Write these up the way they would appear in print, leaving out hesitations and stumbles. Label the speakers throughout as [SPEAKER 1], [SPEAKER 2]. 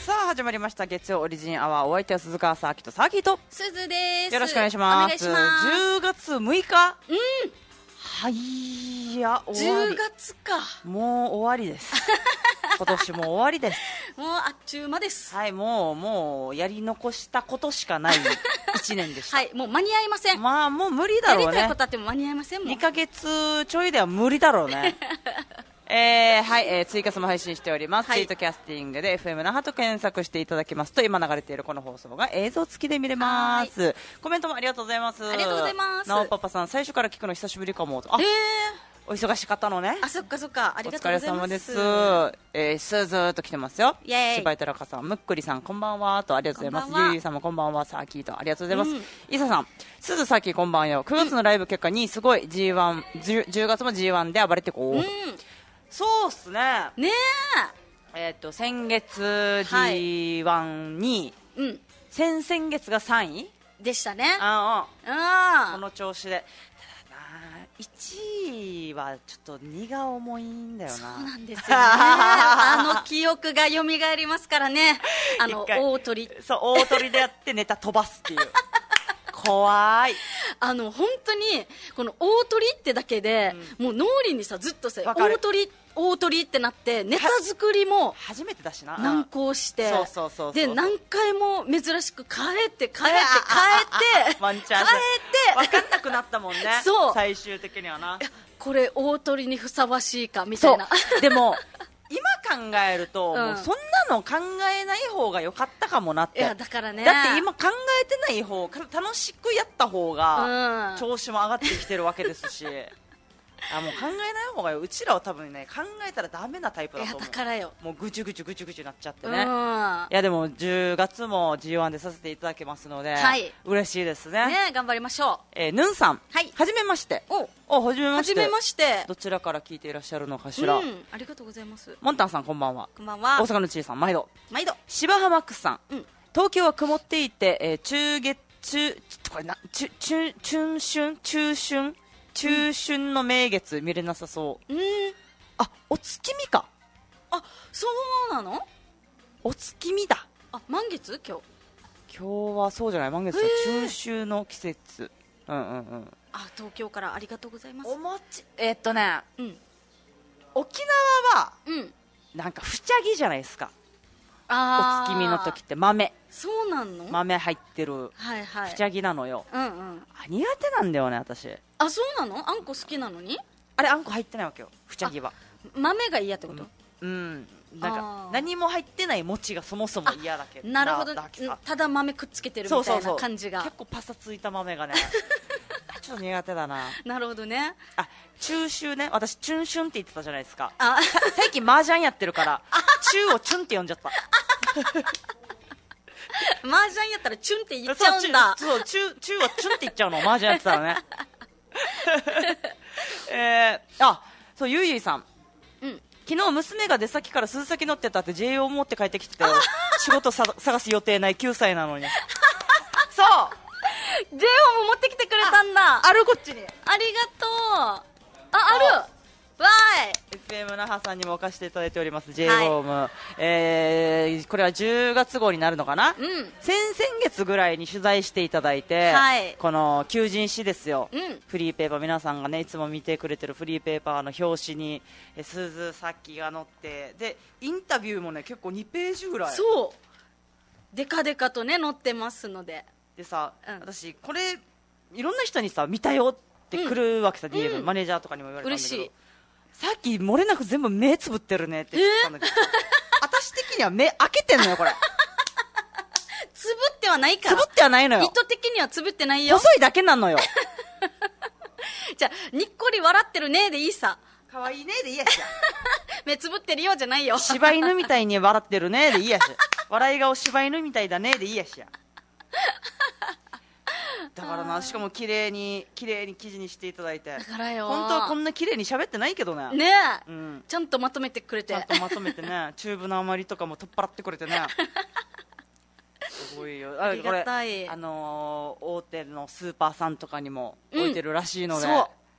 [SPEAKER 1] さあ始まりました月曜オリジンアワー。お相手は鈴川サーキとサーキーと
[SPEAKER 2] すずです。
[SPEAKER 1] よろしくお願いします。
[SPEAKER 2] お願いします。
[SPEAKER 1] 10月6日、はいや終わり。
[SPEAKER 2] 10月か。
[SPEAKER 1] もう終わりです今年も終わりです。
[SPEAKER 2] もうあっちゅう間です。
[SPEAKER 1] はい、もうやり残したことしかない1年でした
[SPEAKER 2] はい、もう間に合いません。
[SPEAKER 1] まあもう無理だろうね。
[SPEAKER 2] やりたいことあっても間に合いませんもん。
[SPEAKER 1] 2ヶ月ちょいでは無理だろうねはい、追加も配信しております、
[SPEAKER 2] はい、
[SPEAKER 1] ツイートキャスティングで FM 那覇と検索していただきますと今流れているこの放送が映像付きで見れます。コメントもありがとうございます。
[SPEAKER 2] ありがとうございます。
[SPEAKER 1] なおパパさん、最初から聞くの久しぶりかもと。お忙しかったのね。
[SPEAKER 2] あ、そっかそっか、ありがとうございます。
[SPEAKER 1] お疲れ様です。スーズーと来てますよ。
[SPEAKER 2] イエーイ。
[SPEAKER 1] 柴井寺香さん、むっくりさんこんばんはとありがとうございます。ゆいゆいさんもこんばんは、サーキーとありがとうございます。伊佐さん、すずさーキーこんばんよ。9月のライブ結果にすごい G1、10月も G1 で暴れてこう。そうっすね。
[SPEAKER 2] ね
[SPEAKER 1] 先月 G1 に、先々月が3位
[SPEAKER 2] でしたね。
[SPEAKER 1] この調子で。1位はちょっと荷が重いんだよな。
[SPEAKER 2] そうなんですよねあの記憶が蘇りますからね。大鳥。
[SPEAKER 1] そう、大鳥でやってネタ飛ばすっていう怖い。
[SPEAKER 2] 本当にこの大鳥ってだけで、もう脳裏にさずっとさ大鳥ってなってネタ作りも
[SPEAKER 1] 初めてだしな
[SPEAKER 2] 難航して、
[SPEAKER 1] そう
[SPEAKER 2] で何回も珍しく変えて
[SPEAKER 1] ワンチャン分かんなくなったもんね。そう、最終的にはな、
[SPEAKER 2] これ大鳥にふさわしいかみたいな。
[SPEAKER 1] でも今考えると、もうそんなの考えない方が良かったかもなって。
[SPEAKER 2] いやだからね、
[SPEAKER 1] だって今考えてない方、楽しくやった方が調子も上がってきてるわけですしもう考えない方がよ。うちらは多分ね、考えたらダメなタイプだと思う。
[SPEAKER 2] いやだからよ、
[SPEAKER 1] もうぐちゅぐちゅなっちゃってね。いやでも10月も G1 でさせていただけますので、嬉しいですね。
[SPEAKER 2] 頑張りましょ
[SPEAKER 1] う。ヌンさん、はじめまして。はじめまして。どちらから聞いていらっしゃるのかしら。
[SPEAKER 2] ありがとうございます。
[SPEAKER 1] モンタンさんこんばんは。
[SPEAKER 2] こんばんは。
[SPEAKER 1] 大阪のちいさん毎度。
[SPEAKER 2] 柴
[SPEAKER 1] 浜マックスさん、東京は曇っていて、中春の名月見れなさそう。お月見か。
[SPEAKER 2] そうなの。
[SPEAKER 1] お月見だ。
[SPEAKER 2] 満月今
[SPEAKER 1] 日はそうじゃない。満月は中秋の季節。
[SPEAKER 2] 東京からありがとうございます。
[SPEAKER 1] お餅沖縄はなんか不茶木じゃないですか。お月見の時って豆。
[SPEAKER 2] そうなの。
[SPEAKER 1] 豆入ってる不茶木なのよ。苦手なんだよね私。
[SPEAKER 2] そうなの。あんこ好きなのに。
[SPEAKER 1] あれあんこ入ってないわけよ、不茶木は。
[SPEAKER 2] 豆が嫌ってこと。
[SPEAKER 1] なんか何も入ってない餅がそもそも嫌だけど。
[SPEAKER 2] なるほど。ただ豆くっつけてるみたいな感じが。
[SPEAKER 1] 結構パサついた豆がねちょっと苦手だな。
[SPEAKER 2] なるほどね。
[SPEAKER 1] 中秋ね、私チュンシュンって言ってたじゃないですか。最近麻雀やってるから中をチュンって呼んじゃった
[SPEAKER 2] 麻雀やったらチュンって言っちゃうんだ。
[SPEAKER 1] そう中はチュンって言っちゃうの、麻雀やってたらねそうゆいゆいさん、昨日娘が出先から鈴先乗ってたって JO 持って帰ってきてたよ仕事探す予定ない9歳なのにそう
[SPEAKER 2] JO も持ってきてくれたんだ。
[SPEAKER 1] ある、こっちに。
[SPEAKER 2] ありがとう。あるわーい。
[SPEAKER 1] FM 那覇さんにも貸していただいております J ホーム、これは10月号になるのかな、先々月ぐらいに取材していただいて、この求人誌ですよ、フリーペーパー、皆さんがねいつも見てくれてるフリーペーパーの表紙に鈴さっきが載って、でインタビューもね結構2ページぐらい、
[SPEAKER 2] そうデカデカとね載ってますので。
[SPEAKER 1] でさ、私これいろんな人にさ見たよって来るわけさ、DM マネージャーとかにも言われたんだけど、
[SPEAKER 2] 嬉しい。
[SPEAKER 1] さっき漏れなく全部目つぶってるねって言ってたんだけど、私的には目開けてんのよこれ
[SPEAKER 2] つぶってはないから。
[SPEAKER 1] つぶってはないのよ。
[SPEAKER 2] 意図的にはつぶってないよ。
[SPEAKER 1] 細いだけなのよ
[SPEAKER 2] じゃあにっこり笑ってるねでいいさ。
[SPEAKER 1] 可愛いねでいいやし
[SPEAKER 2] 目つぶってるよじゃないよ。
[SPEAKER 1] 柴犬みたいに笑ってるねでいいやし笑い顔柴犬みたいだねでいいやしやだからな、しかも綺麗に記事にしていただいて。だからよ、本当はこんな綺麗に喋ってないけどね。
[SPEAKER 2] ねえ、ちゃんとまとめてくれて。
[SPEAKER 1] ちゃんとまとめてねチューブの余りとかも取っ払ってくれてねすごいよ。
[SPEAKER 2] ありがたい。
[SPEAKER 1] 大手のスーパーさんとかにも置いてるらしいので、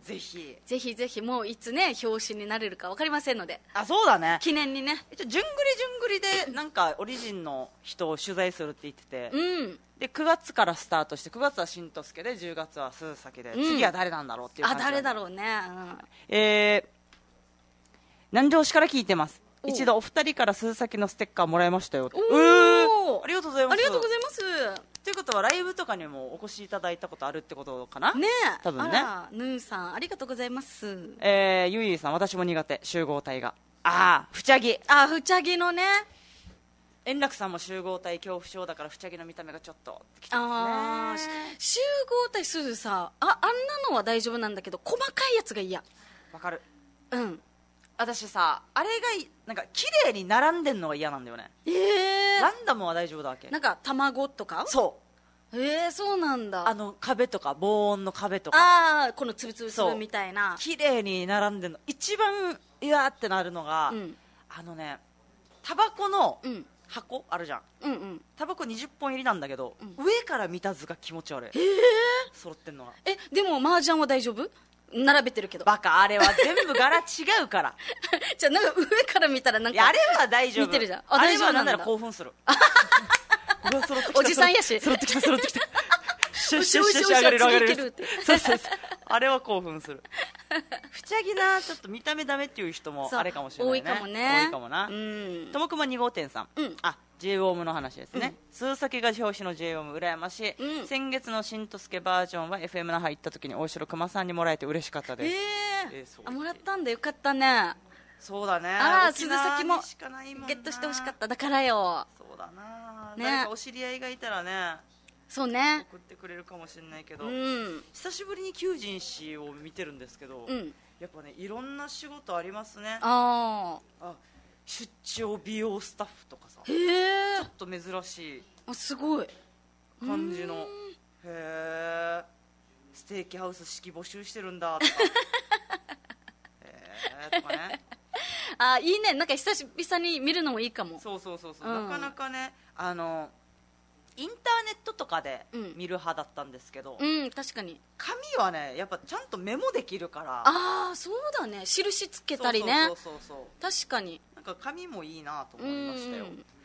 [SPEAKER 1] ぜひ
[SPEAKER 2] ぜひぜひ、もういつね表紙になれるか分かりませんので、
[SPEAKER 1] そうだね、
[SPEAKER 2] 記念にね。
[SPEAKER 1] じゅんぐりでなんかオリジンの人を取材するって言ってて、で9月からスタートして、9月はしんとすけで10月は鈴崎で、次は誰なんだろうっていう感じ。
[SPEAKER 2] 誰だろうね。
[SPEAKER 1] 南城市から聞いてます。一度お二人から鈴崎のステッカーもらいましたよ。ありがとうございます。
[SPEAKER 2] ありがとうございます。
[SPEAKER 1] ということはライブとかにもお越しいただいたことあるってことかな。
[SPEAKER 2] ねえ、
[SPEAKER 1] 多分ね。
[SPEAKER 2] ヌーさんありがとうございます。
[SPEAKER 1] ゆいさん、私も苦手、集合体が。ふちゃぎ。
[SPEAKER 2] ふちゃぎのね。
[SPEAKER 1] 円楽さんも集合体恐怖症だから、ふちゃぎの見た目がちょっとってきてますね。
[SPEAKER 2] 集合体すずさ、あんなのは大丈夫なんだけど、細かいやつが嫌。
[SPEAKER 1] わかる。
[SPEAKER 2] うん。
[SPEAKER 1] 私さ、あれがなんか綺麗に並んでんのが嫌なんだよね。ランダムは大丈夫だわけ。
[SPEAKER 2] なんか卵とか。
[SPEAKER 1] そう
[SPEAKER 2] そうなんだ。
[SPEAKER 1] 壁とか防音の壁とか、
[SPEAKER 2] このつぶつぶつぶみたいな
[SPEAKER 1] 綺麗に並んでんの一番いやーってなるのが、タバコの箱あるじゃん。タバコ20本入りなんだけど、上から見た図が気持ち悪い。揃ってんのが。
[SPEAKER 2] でも麻雀は大丈夫？並べてるけど。
[SPEAKER 1] バカ、あれは全部柄違うから。
[SPEAKER 2] じゃあなんか上から見たらなんか、
[SPEAKER 1] あれは大丈夫。
[SPEAKER 2] 見てるじゃん。
[SPEAKER 1] あれはなんなら興奮する。
[SPEAKER 2] おじさんやし。
[SPEAKER 1] 揃ってきた。シュッシュッシュッシュ、上がれる。そう。あれは興奮する。ふちゃぎな、ちょっと見た目ダメっていう人もあれかもしれないね。
[SPEAKER 2] 多いかもね。
[SPEAKER 1] 多いかもな。ともくま2号店さん。J ウォームの話ですね。鈴崎が表紙の J ウォーム羨ましい。先月のしんとすけバージョンは FM 那覇行った時に大城熊さんにもらえて嬉しかったです。
[SPEAKER 2] もらったんだ、よかったね。
[SPEAKER 1] そうだね。
[SPEAKER 2] 鈴崎もゲットしてほしかった。だからよ。
[SPEAKER 1] そうだな。誰かお知り合いがいたらね。
[SPEAKER 2] そうね。
[SPEAKER 1] 送ってくれるかもしれないけど、久しぶりに求人誌を見てるんですけど、やっぱね、いろんな仕事ありますね。出張美容スタッフとかさ、ちょっと珍しい
[SPEAKER 2] すごい
[SPEAKER 1] 感じの、ステーキハウス式募集してるんだとかとかね。
[SPEAKER 2] いいね。なんか久々に見るのもいいかも。
[SPEAKER 1] そう、なかなかね、インターネットとかで見る派だったんですけど、
[SPEAKER 2] 確かに
[SPEAKER 1] 紙はね、やっぱちゃんとメモできるから。
[SPEAKER 2] そうだね、印つけたりね。
[SPEAKER 1] そう
[SPEAKER 2] 確かに
[SPEAKER 1] なんか紙もいいなと思いましたよ。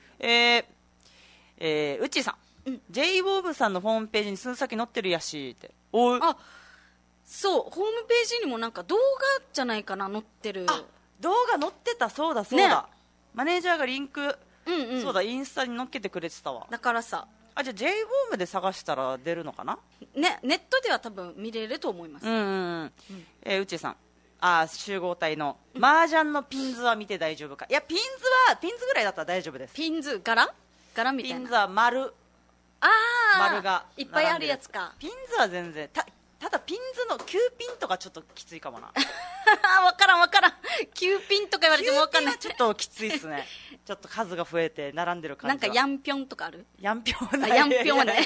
[SPEAKER 1] うっちーさん、J ウォーブさんのホームページに鈴崎載ってるやしって。
[SPEAKER 2] そう、ホームページにもなんか動画じゃないかな、載ってる。
[SPEAKER 1] 動画載ってた。そうだ、マネージャーがリンク、そうだ、インスタに載っけてくれてたわ。
[SPEAKER 2] だからさ、
[SPEAKER 1] じゃあ J ウォームで探したら出るのかな。
[SPEAKER 2] ね、ネットでは多分見れると思います。
[SPEAKER 1] うちさん、集合体の麻雀のピンズは見て大丈夫か。いや、ピンズぐらいだったら大丈夫です。
[SPEAKER 2] ピンズ柄みたいな。
[SPEAKER 1] ピンズは丸が
[SPEAKER 2] いっぱいあるやつか。
[SPEAKER 1] ピンズは全然、ただピンズの9ピンとかちょっときついかもな。
[SPEAKER 2] わからん9ピンとか言われてもわかんない。
[SPEAKER 1] ちょっときついっすね。ちょっと数が増えて並んでる感じ。
[SPEAKER 2] なんかヤンピョンとかある？
[SPEAKER 1] ヤンピョン
[SPEAKER 2] はね。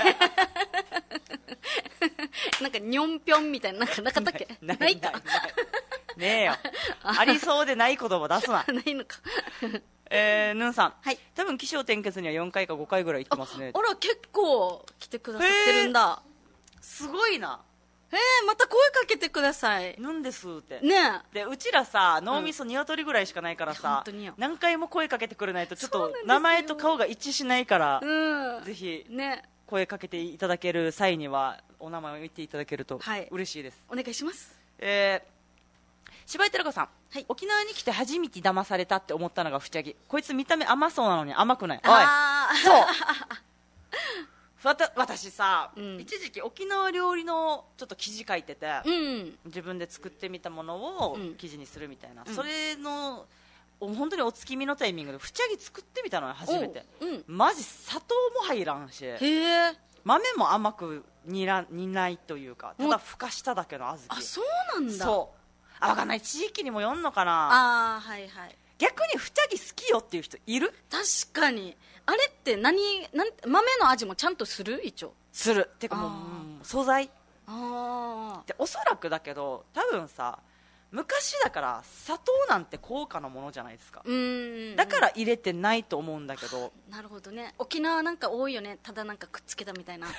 [SPEAKER 2] なんかニョンピョンみたいな、なんかなかったっけ？ないか。
[SPEAKER 1] ねえよ。ありそうでない言葉出すな。
[SPEAKER 2] ないのか。
[SPEAKER 1] ヌンさん、多分起承転結には4回か5回ぐらい行ってますね。
[SPEAKER 2] あら、結構来てくださってるんだ。
[SPEAKER 1] すごいな。
[SPEAKER 2] また声かけてください。
[SPEAKER 1] なんですって
[SPEAKER 2] ね。
[SPEAKER 1] で、うちらさ、脳みそ鶏ぐらいしかないからさ、何回も声かけてくれないとちょっと名前と顔が一致しないから、ぜひ声かけていただける際にはお名前を言っていただけると嬉しいです。
[SPEAKER 2] お願いします。
[SPEAKER 1] 柴井寺子さん、沖縄に来て初めて騙されたって思ったのがふちゃぎ。こいつ見た目甘そうなのに甘くない。おい、そう私さ、一時期沖縄料理のちょっと記事書いてて、自分で作ってみたものを記事にするみたいな、それの本当にお月見のタイミングでふちゃぎ作ってみたのよ、初めて。マジ砂糖も入らんし、豆も甘く煮ないというか、ただふかしただけの小豆。
[SPEAKER 2] そうなんだ。
[SPEAKER 1] そう分かんない、地域にもよんのかな。逆にふちゃぎ好きよっていう人いる？
[SPEAKER 2] 確かに。あれって豆の味もちゃんとする？一応
[SPEAKER 1] するっていうか、もう素材で、おそらくだけど多分さ、 昔だから砂糖なんて高価なものじゃないですか。だから入れてないと思うんだけど。
[SPEAKER 2] なるほどね。沖縄なんか多いよね。ただなんかくっつけたみたいな。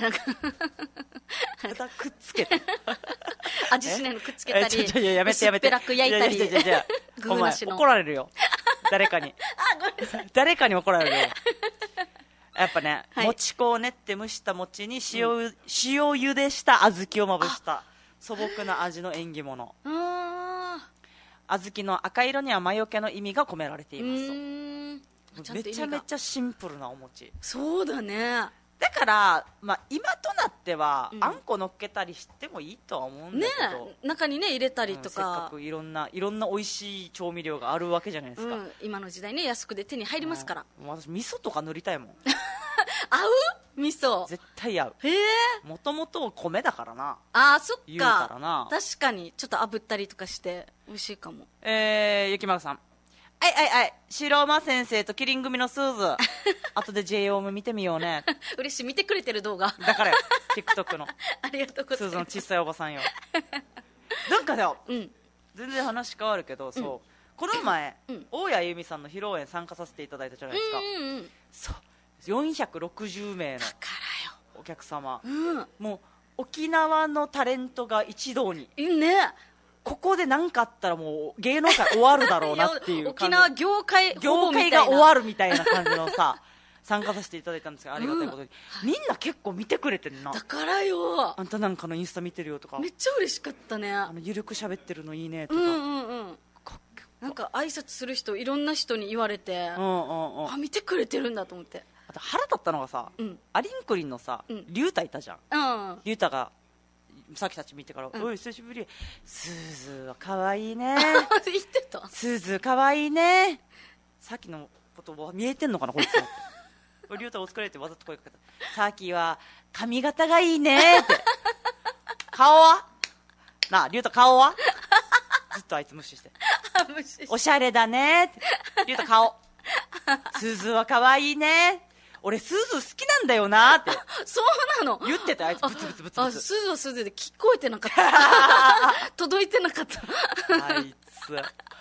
[SPEAKER 1] ただくっつけた。
[SPEAKER 2] 味しないのくっつけたり、
[SPEAKER 1] やめてやめて。
[SPEAKER 2] 薄っぺらく焼いたり。
[SPEAKER 1] お前怒られるよ。誰かに。
[SPEAKER 2] ごめんなさい。
[SPEAKER 1] 誰かに怒られるよ。やっぱね、餅粉を練って蒸した餅に塩茹でした小豆をまぶした素朴な味の縁起物。小豆の赤色には魔除けの意味が込められていますと。めちゃめちゃシンプルなお餅。
[SPEAKER 2] そうだね。
[SPEAKER 1] だから、今となっては、あんこ乗っけたりしてもいいとは思うんだけど、
[SPEAKER 2] 中にね入れたりとか、
[SPEAKER 1] せっかくいろんな美味しい調味料があるわけじゃないですか。
[SPEAKER 2] 今の時代ね、安くで手に入りますから。
[SPEAKER 1] 私味噌とか塗りたいもん。
[SPEAKER 2] 合う？味噌
[SPEAKER 1] 絶対合う。もともと米だからな。
[SPEAKER 2] そっか。
[SPEAKER 1] 言うからな。
[SPEAKER 2] 確かにちょっと炙ったりとかして美味しいかも。
[SPEAKER 1] ゆきまるさん、はい白馬先生とキリン組のスーズ後で J オーム見てみようね。
[SPEAKER 2] 嬉しい、見てくれてる動画
[SPEAKER 1] だからよ。TikTok の
[SPEAKER 2] ありがとうございます。
[SPEAKER 1] スーズの小さいおばさんよ。なんかよ、全然話変わるけど、この前、大谷由実さんの披露宴参加させていただいたじゃないですか。460名のお客様、もう沖縄のタレントが一堂に
[SPEAKER 2] ね。
[SPEAKER 1] ここで何かあったらもう芸能界終わるだろうなっていう
[SPEAKER 2] 沖縄業界
[SPEAKER 1] が終わるみたいな感じのさ参加させていただいたんですが、ありがたいことに、みんな結構見てくれてるな。
[SPEAKER 2] だからよ、
[SPEAKER 1] あんたなんかのインスタ見てるよとか、
[SPEAKER 2] めっちゃ嬉しかったね。
[SPEAKER 1] ゆるく喋ってるのいいねとか、
[SPEAKER 2] なんか挨拶する人いろんな人に言われて、見てくれてるんだと思って。
[SPEAKER 1] あと腹立ったのがさ、アリンクリンのさリュウタいたじゃん。リュウタがさっきたち見てから、おい久しぶり、スーズはかわいいね
[SPEAKER 2] 言ってた。
[SPEAKER 1] スーズかわいいね。さっきのことは見えてんのかなこいつ。リュウタお疲れってわざと声かけた。さっきは髪型がいいねって。顔はなあ、リュウタ顔はずっとあいつ無視しておしゃれだねって。リュウタ顔スーズはかわいいね。俺スーズ好きなんだよなって
[SPEAKER 2] そうなの
[SPEAKER 1] 言ってた。あいつブツブツブツブツ。
[SPEAKER 2] スーズはスーズで聞こえてなかった届いてなかった
[SPEAKER 1] あいつ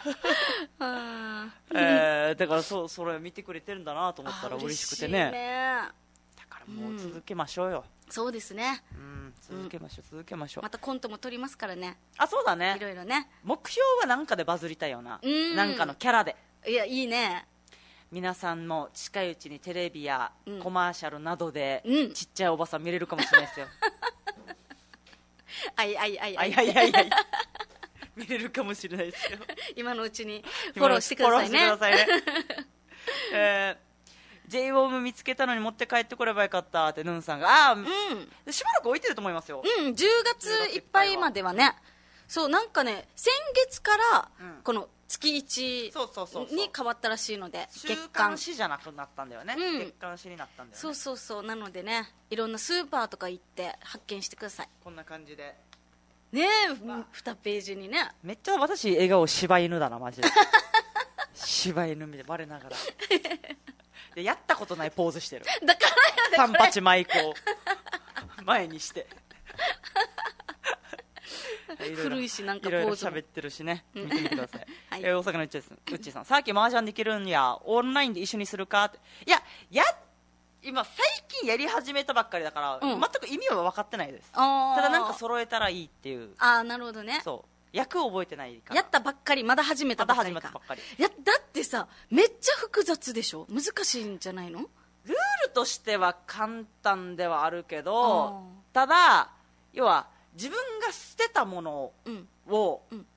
[SPEAKER 1] だからそれ見てくれてるんだなと思ったら嬉しくてね。だからもう続けましょうよ。
[SPEAKER 2] そうですね。
[SPEAKER 1] 続けましょう。
[SPEAKER 2] またコントも撮りますからね。
[SPEAKER 1] そうだね。
[SPEAKER 2] いろいろね。
[SPEAKER 1] 目標はなんかでバズりたいよな。なんかのキャラで。
[SPEAKER 2] いや、いいね。
[SPEAKER 1] 皆さんも近いうちにテレビやコマーシャルなどでちっちゃいおばさん見れるかもしれないですよ。見れるかもしれないですよ。
[SPEAKER 2] 今のうちにフォローしてくださいね。
[SPEAKER 1] J ウォーム見つけたのに持って帰ってこればよかったってヌンさんがしばらく置いてると思いますよ。
[SPEAKER 2] 10月いっぱいまではね。そう、なんかね、先月からこの月1に変わったらしいので、
[SPEAKER 1] 週刊誌じゃなくなったんだよね。月刊誌になったんだよね。
[SPEAKER 2] そうなのでね、いろんなスーパーとか行って発見してください。
[SPEAKER 1] こんな感じで
[SPEAKER 2] ね、2ページにね。
[SPEAKER 1] めっちゃ私笑顔柴犬だなマジで。柴犬見てバレながらでやったことないポーズしてる。
[SPEAKER 2] だから
[SPEAKER 1] カンパチマイクを前にして
[SPEAKER 2] 古いし、なんかポーズも
[SPEAKER 1] いろいろ喋ってるしね。見てみてください。大阪のうっちーさん、さっき麻雀できるんや、オンラインで一緒にするかって。いや今最近やり始めたばっかりだから、全く意味は分かってないです。ただなんか揃えたらいいっていう。
[SPEAKER 2] なるほどね。
[SPEAKER 1] そう、役を覚えてないから。
[SPEAKER 2] やったばっかり、まだ始めたばっかりか。だってさ、めっちゃ複雑でしょ。難しいんじゃないの？
[SPEAKER 1] ルールとしては簡単ではあるけど、ただ要は自分が捨てたものを、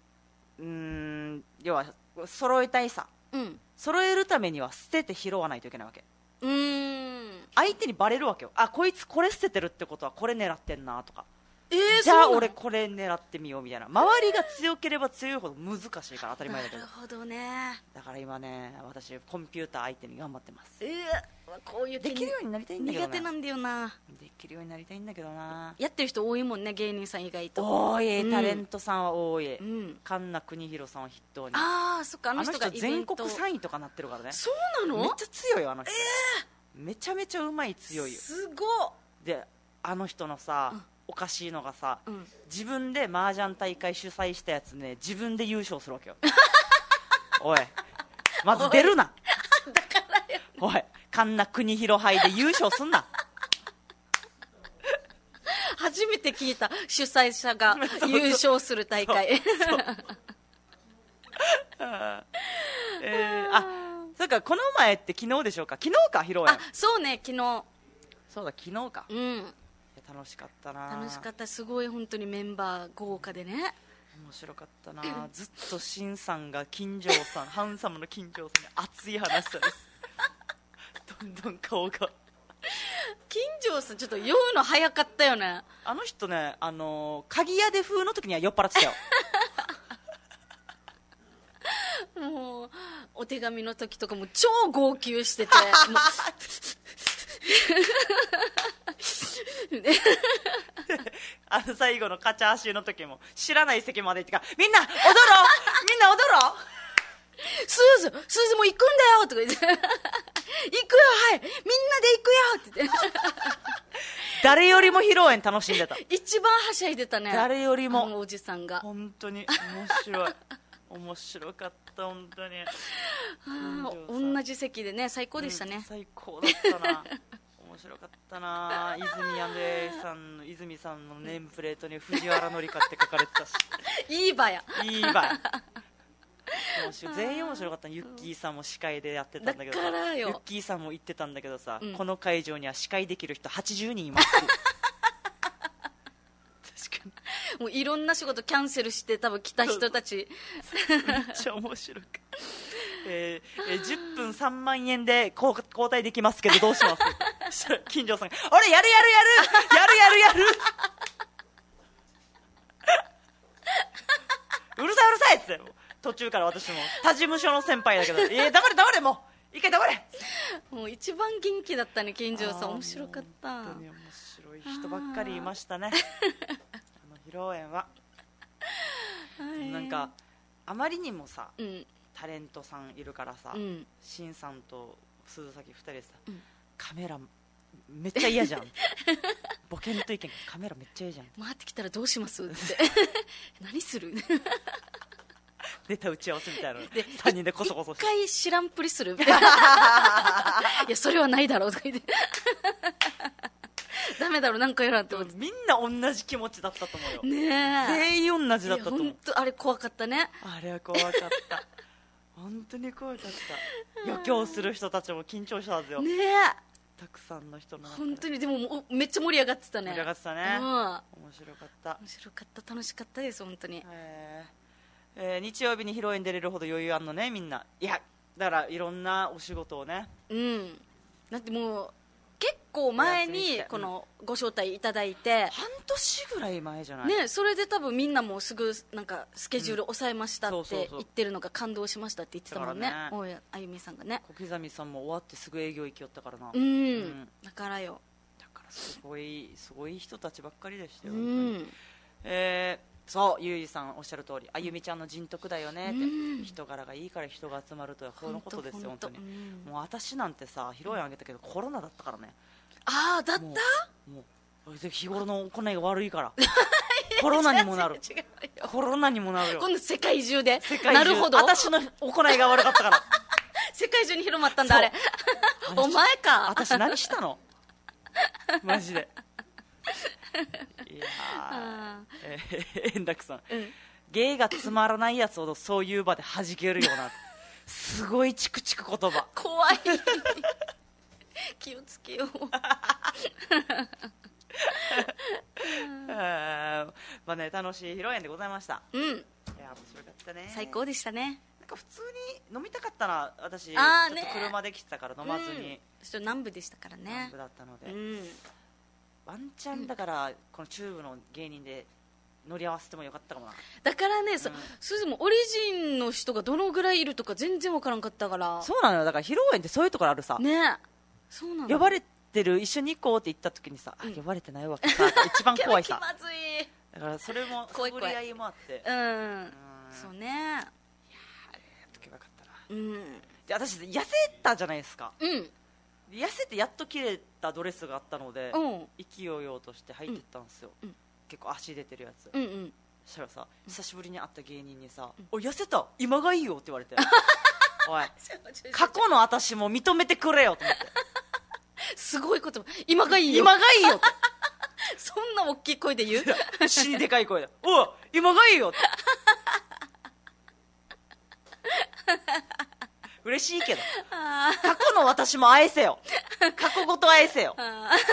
[SPEAKER 1] 要は揃えたいさ、揃えるためには捨てて拾わないといけないわけ。相手にバレるわけよ。こいつこれ捨ててるってことはこれ狙ってんなとか、じゃあ俺これ狙ってみようみたいな。周りが強ければ強いほど難しいから当たり前だけど。
[SPEAKER 2] なるほどね。
[SPEAKER 1] だから今ね、私コンピューター相手に頑張ってます。
[SPEAKER 2] こういう
[SPEAKER 1] できるようになりたいんだけどな。
[SPEAKER 2] 苦手なんだよな。
[SPEAKER 1] できるようになりたいんだけどな。
[SPEAKER 2] やってる人多いもんね、芸人さん以外と。
[SPEAKER 1] 多い、タレントさんは多い。神奈国弘さんを筆頭に。
[SPEAKER 2] そっか、あの人が
[SPEAKER 1] 全国3位とかなってるからね。
[SPEAKER 2] そうなの？
[SPEAKER 1] めっちゃ強いよ、あの人。めちゃめちゃうまい、強いよ。
[SPEAKER 2] すごっ。
[SPEAKER 1] であの人のさ、 おかしいのがさ、自分で麻雀大会主催したやつね、自分で優勝するわけよおい、まず出るな
[SPEAKER 2] だからよ、
[SPEAKER 1] おい、神奈国広杯で優勝すんな
[SPEAKER 2] 初めて聞いた、主催者が優勝する大会
[SPEAKER 1] それからこの前って昨日でしょうか、昨日か、披露宴。
[SPEAKER 2] あ、そうね、昨日。
[SPEAKER 1] そうだ、昨日か。楽しかったな。
[SPEAKER 2] 楽しかった、すごい本当にメンバー豪華でね。
[SPEAKER 1] 面白かったな。ずっとシンさんが金城さんハンサムの金城さんに熱い話したですどんどん顔が
[SPEAKER 2] 金城さんちょっと酔うの早かったよね。
[SPEAKER 1] あの人ね、鍵屋で風の時には酔っ払ってたよ
[SPEAKER 2] もうお手紙の時とかも超号泣しててもう
[SPEAKER 1] 最後のカチャーシュの時も知らない席まで行ってから、みんな踊ろうみんな踊ろう
[SPEAKER 2] スーズも行くんだよとか言って行くよ、はい、みんなで行くよって言って
[SPEAKER 1] 誰よりも披露宴楽しんでた。
[SPEAKER 2] 一番はしゃいでたね、
[SPEAKER 1] 誰よりも。
[SPEAKER 2] あのおじさんが
[SPEAKER 1] 本当に面白い面白かった、本当に
[SPEAKER 2] 同じ席でね、最高でしたね、
[SPEAKER 1] 最高だったな面白かったな。泉やめさんの泉さんのネームプレートに藤原紀香って書かれてたし
[SPEAKER 2] いい場や、
[SPEAKER 1] いい場や全員面白かった。ユッキーさんも司会でやってたんだけど、
[SPEAKER 2] だからよ、
[SPEAKER 1] ユッキーさんも言ってたんだけどさ、この会場には司会できる人80人います確かに
[SPEAKER 2] もういろんな仕事キャンセルして多分来た人たち
[SPEAKER 1] めっちゃ面白く10分3万円で交代できますけどどうしますしたら金城さんが俺やるうるさいっつって途中から私も他事務所の先輩だけど黙れもう一回黙れ
[SPEAKER 2] もう一番元気だったね、金城さん面白かった。
[SPEAKER 1] 本当に面白い人ばっかりいましたね披露宴はなんかあまりにもさ、タレントさんいるからさ、シンさんと鈴崎2人でさ、カメラめっちゃ嫌じゃんボケんといけんカメラめっちゃ嫌じゃん、
[SPEAKER 2] 回ってきたらどうしますって何する
[SPEAKER 1] ネタ打ち合わせみたいなので3人でコソコソして
[SPEAKER 2] 一回知らんぷりするいやそれはないだろうとか言ってダメだろなんかやらんって思って、
[SPEAKER 1] みんな同じ気持ちだったと思うよ
[SPEAKER 2] ね、
[SPEAKER 1] 全員同じだったと思う。
[SPEAKER 2] 本当あれ怖かったね、
[SPEAKER 1] あれは怖かった本当に怖かった余興する人たちも緊張したはずよ
[SPEAKER 2] ね、
[SPEAKER 1] たくさんの人の中で
[SPEAKER 2] 本当にでもめっちゃ盛り上がってたね、
[SPEAKER 1] 盛り上がってたね、面白かった、
[SPEAKER 2] 面白かった、楽しかったです本当に。
[SPEAKER 1] 日曜日に披露宴出れるほど余裕あんのねみんな。いやだからいろんなお仕事をね、
[SPEAKER 2] だってもう結構前にこのご招待いただいて、
[SPEAKER 1] 半年ぐらい前じゃない
[SPEAKER 2] ね、それで多分みんなもすぐなんかスケジュール抑えましたって言ってるのが感動しましたって言ってたもんね、大江あゆみさんがね。
[SPEAKER 1] 小刻みさんも終わってすぐ営業行きよったからな。
[SPEAKER 2] だからよ、
[SPEAKER 1] だからすごい人たちばっかりでしたよ、そう、ゆうじさんおっしゃる通り、あゆみちゃんの人徳だよねって、人柄がいいから人が集まるとはこのことですよ、本当に。もう私なんてさ、披露宴あげたけどコロナだったからね。
[SPEAKER 2] ああ、だった。も
[SPEAKER 1] う日頃の行いが悪いからコロナにもなるコロナにもなるよ、
[SPEAKER 2] 今度世界中で。なるほど、
[SPEAKER 1] 私の行いが悪かったから
[SPEAKER 2] 世界中に広まったんだあれお前か、
[SPEAKER 1] 私何したのマジでいや円楽さん、芸がつまらないやつほどそういう場で弾けるようなすごいチクチク言葉
[SPEAKER 2] 怖い気をつけよう
[SPEAKER 1] まあね、楽しい披露宴でございました。いや面白かったね、
[SPEAKER 2] 最高でしたね。
[SPEAKER 1] なんか普通に飲みたかったな、私ちょっと車で来てたから飲まずに、
[SPEAKER 2] 南部でしたからね、
[SPEAKER 1] 南部だったので、ワンチャンだからこのチューブの芸人で乗り合わせてもよかったかもな。
[SPEAKER 2] だからね、すずもオリジンの人がどのぐらいいるとか全然わからんかったから。
[SPEAKER 1] そうなのよ、だから披露宴ってそういうところあるさ
[SPEAKER 2] ね、そうなの、
[SPEAKER 1] 呼ばれてる、一緒に行こうって言った時にさ、呼ばれてないわけさ一番怖いさ
[SPEAKER 2] 気まずい、
[SPEAKER 1] だからそれも
[SPEAKER 2] 怖い
[SPEAKER 1] 探り合いもあって、
[SPEAKER 2] そうね、いや
[SPEAKER 1] あれやっとけばよかったな。で私痩せたじゃないですか、痩せてやっと着れたドレスがあったので、勢いようとして入っていったんですよ、 結構足出てるやつ、
[SPEAKER 2] うんうん、
[SPEAKER 1] そしたらさ、久しぶりに会った芸人にさ、おい痩せた今がいいよって言われておい過去の私も認めてくれよと思って
[SPEAKER 2] すごいこと今がいいよ
[SPEAKER 1] 今がいいよって
[SPEAKER 2] そんな大きい声で言う
[SPEAKER 1] 死にでかい声でおい今がいいよって嬉しいけど過去の私も愛せよ過去ごと愛せよ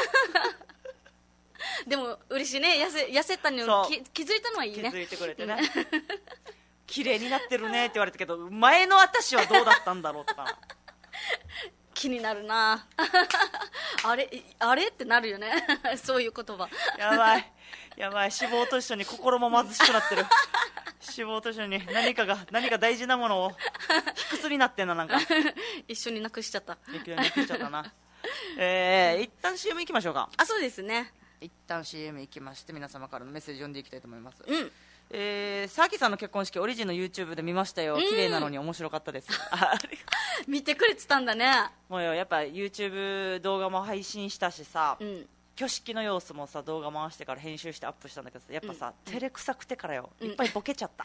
[SPEAKER 2] でも嬉しいね、痩せたのに気づいたのはいいね、
[SPEAKER 1] 気づいてくれてね綺麗になってるねって言われたけど前の私はどうだったんだろうとか
[SPEAKER 2] 気になるなあれってなるよねそういう言葉
[SPEAKER 1] やばい脂肪と一緒に心も貧しくなってる脂肪と一緒に何か大事なものを卑屈になってんな、なんか
[SPEAKER 2] 一緒になくしちゃった
[SPEAKER 1] な一旦 CM 行きましょうか。
[SPEAKER 2] あ、そうですね、
[SPEAKER 1] 一旦 CM 行きまして皆様からのメッセージ読んでいきたいと思います。
[SPEAKER 2] うん、
[SPEAKER 1] サーキさんの結婚式オリジンの YouTube で見ましたよ、綺麗なのに面白かったです
[SPEAKER 2] 見てくれてたんだね。
[SPEAKER 1] もうよ、やっぱ YouTube 動画も配信したしさ、
[SPEAKER 2] うん、
[SPEAKER 1] 挙式の様子もさ動画回してから編集してアップしたんだけどさ、やっぱさ、照れくさくてからよ、いっぱいボケちゃった、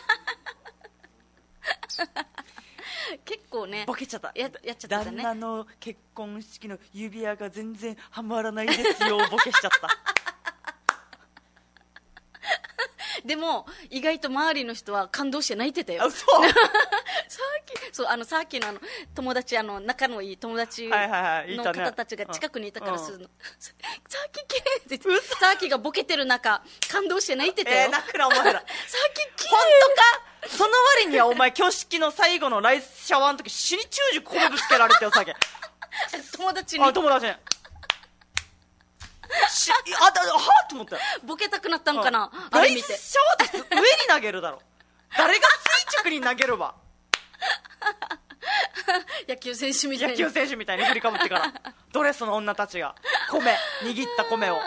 [SPEAKER 2] 結構ね
[SPEAKER 1] ボケちゃった、
[SPEAKER 2] やっちゃったね。
[SPEAKER 1] 旦那の結婚式の指輪が全然はまらないですよボケしちゃった
[SPEAKER 2] でも意外と周りの人は感動して泣いてたよ。
[SPEAKER 1] そう
[SPEAKER 2] さっきの友達、仲のいい友達の方たちが近くにいたからするの、さっききれいってさっきがボケてる中感動して泣いてたよ。
[SPEAKER 1] 泣くなお前ら
[SPEAKER 2] さっききれい
[SPEAKER 1] 本当か。その割にはお前挙式の最後のライスシャワーの時死に忠実米ぶつけられてよ、さっき
[SPEAKER 2] 友達に
[SPEAKER 1] はっと思ったよ、
[SPEAKER 2] ボケたくなったんかな、あ
[SPEAKER 1] ライ
[SPEAKER 2] れ見て。
[SPEAKER 1] スシャワーって上に投げるだろ誰が垂直に投げるわ
[SPEAKER 2] 野球選手みたい
[SPEAKER 1] に振りかぶってからドレスの女たちが握った米を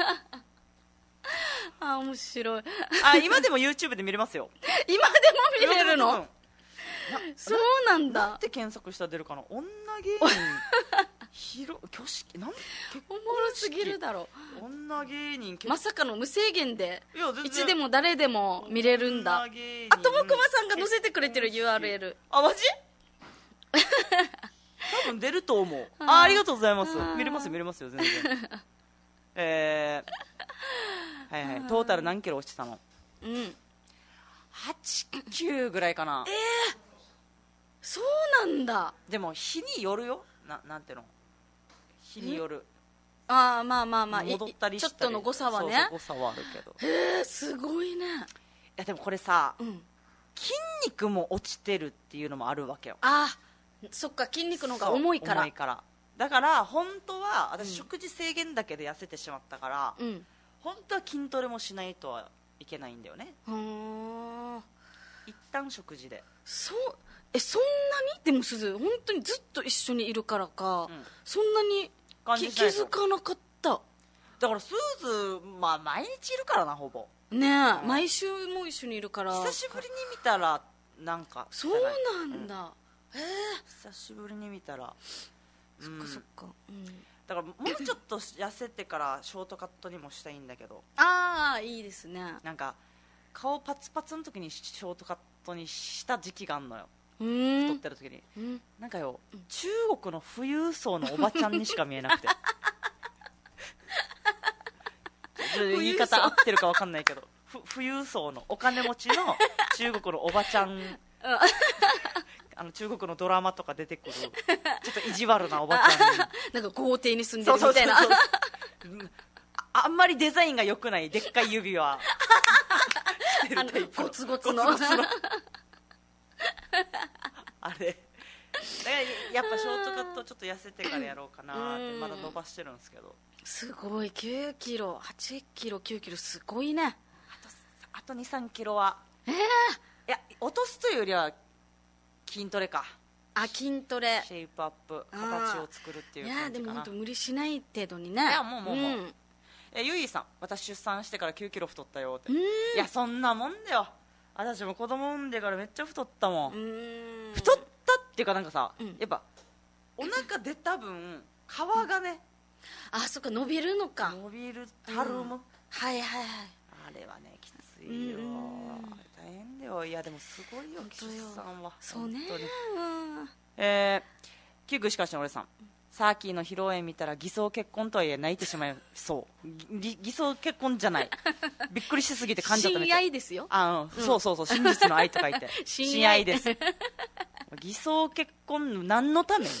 [SPEAKER 2] 面白い
[SPEAKER 1] 今でも YouTube で見れますよ
[SPEAKER 2] 今でも見れるの、そうなんだ。
[SPEAKER 1] って検索したら出るかな、女芸人挙式なん
[SPEAKER 2] おもろすぎるだろ、
[SPEAKER 1] 女芸人
[SPEAKER 2] まさかの無制限で
[SPEAKER 1] い
[SPEAKER 2] つでも誰でも見れるんだ。ともくまさんが載せてくれてる URL。
[SPEAKER 1] マジ多分出ると思う。ありがとうございます。見れますよ全然はいトータル何キロ落ちたの。8、9ぐらいかな。
[SPEAKER 2] そうなんだ。
[SPEAKER 1] でも日によるよ、なんていうの、日による。
[SPEAKER 2] まあ
[SPEAKER 1] 戻ったりしたり
[SPEAKER 2] ちょっとの誤差はね。
[SPEAKER 1] 誤差はあるけど。
[SPEAKER 2] すごいね。い
[SPEAKER 1] やでもこれさ、筋肉も落ちてるっていうのもあるわけよ。
[SPEAKER 2] そっか、筋肉の方が重いから。
[SPEAKER 1] だから本当は私食事制限だけで痩せてしまったから、本当は筋トレもしないとはいけないんだよね。一旦食事で。そんな
[SPEAKER 2] にでもすず本当にずっと一緒にいるからか、そんなに気づかなかった。
[SPEAKER 1] だからスーズ、毎日いるからな、ほぼ
[SPEAKER 2] ねえ、毎週も一緒にいるから
[SPEAKER 1] 久しぶりに見たらなんか
[SPEAKER 2] そうなんだ。
[SPEAKER 1] 久しぶりに見たら
[SPEAKER 2] そっかそっか、
[SPEAKER 1] だからもうちょっと痩せてからショートカットにもしたいんだけど
[SPEAKER 2] いいですね。
[SPEAKER 1] なんか顔パツパツの時にショートカットにした時期があるのよ。太ってる時に、なんかよ、中国の富裕層のおばちゃんにしか見えなくて言い方合ってるか分かんないけど富裕層のお金持ちの中国のおばちゃん中国のドラマとか出てくるちょっと意地悪なおばちゃん
[SPEAKER 2] なんか豪邸に住んでるみたいな
[SPEAKER 1] あんまりデザインが良くないでっかい指輪してるタイプ
[SPEAKER 2] ゴツゴツの
[SPEAKER 1] あれだからやっぱショートカットちょっと痩せてからやろうかなってまだ伸ばしてるんですけど。
[SPEAKER 2] すごい、9キロ8キロ9キロすごいね。
[SPEAKER 1] あと 2,3 キロは、いや落とすというよりは筋トレか。
[SPEAKER 2] 筋トレ、
[SPEAKER 1] シェイプアップ、形を作るっていう感じかな。
[SPEAKER 2] いやでも本当無理しない程度にね。
[SPEAKER 1] いやもう、ゆいさん、私出産してから9キロ太ったよって。いやそんなもんだよ、私も子供産んでからめっちゃ太ったもん。太ったっていうかなんかさ、やっぱお腹出た分皮がね、
[SPEAKER 2] そっか、伸びるのか。
[SPEAKER 1] 伸びる、たるむ、
[SPEAKER 2] はいはいはい。
[SPEAKER 1] あれはねきついよ、大変だよ。いやでもすごいよ岸さんは。
[SPEAKER 2] そうね。
[SPEAKER 1] キュークしかし俺さん、サーキーの披露宴見たら偽装結婚とはいえ泣いてしまいそう。偽装結婚じゃない。びっくりしすぎて感情とね。
[SPEAKER 2] 親愛ですよ。
[SPEAKER 1] そうそうそう、真実の愛と書いて親愛です。偽装結婚何のために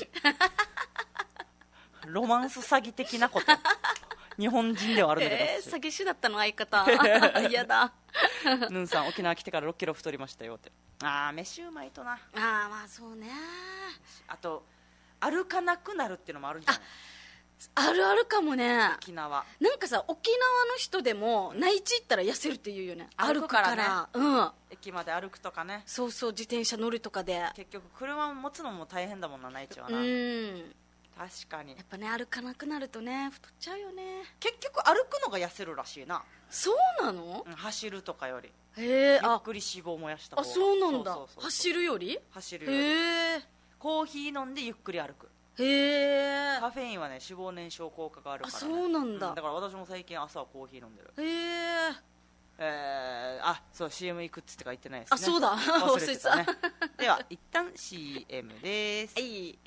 [SPEAKER 1] ロマンス詐欺的なこと日本人ではあるんだけ
[SPEAKER 2] ど、詐欺師だったの相方嫌だ。
[SPEAKER 1] ヌンさん沖縄来てから6キロ太りましたよって。飯うまいとな。
[SPEAKER 2] まあそうね。
[SPEAKER 1] あと歩かなくなるっていうのもあるんじゃない？
[SPEAKER 2] あるあるかもね。
[SPEAKER 1] 沖縄
[SPEAKER 2] なんかさ、沖縄の人でも内地行ったら痩せるって言うよね。歩くからね。
[SPEAKER 1] 駅まで歩くとかね。
[SPEAKER 2] そうそう、自転車乗るとかで。
[SPEAKER 1] 結局車持つのも大変だもんな、内地はな。確かに。
[SPEAKER 2] やっぱね、歩かなくなるとね、太っちゃうよね。
[SPEAKER 1] 結局歩くのが痩せるらしいな。
[SPEAKER 2] そうなの？
[SPEAKER 1] 走るとかより。
[SPEAKER 2] ゆ
[SPEAKER 1] っくり脂肪燃やした方が。
[SPEAKER 2] そうなんだ。走るより？
[SPEAKER 1] 走るより。コーヒー飲んでゆっくり歩く。カフェインはね、脂肪燃焼効果があるからね。
[SPEAKER 2] そうなんだ。
[SPEAKER 1] だから私も最近朝はコーヒー飲んでる。そう、CM 行くっつってか言ってないですね。
[SPEAKER 2] そうだ、
[SPEAKER 1] 忘れてたね。では一旦 CM です。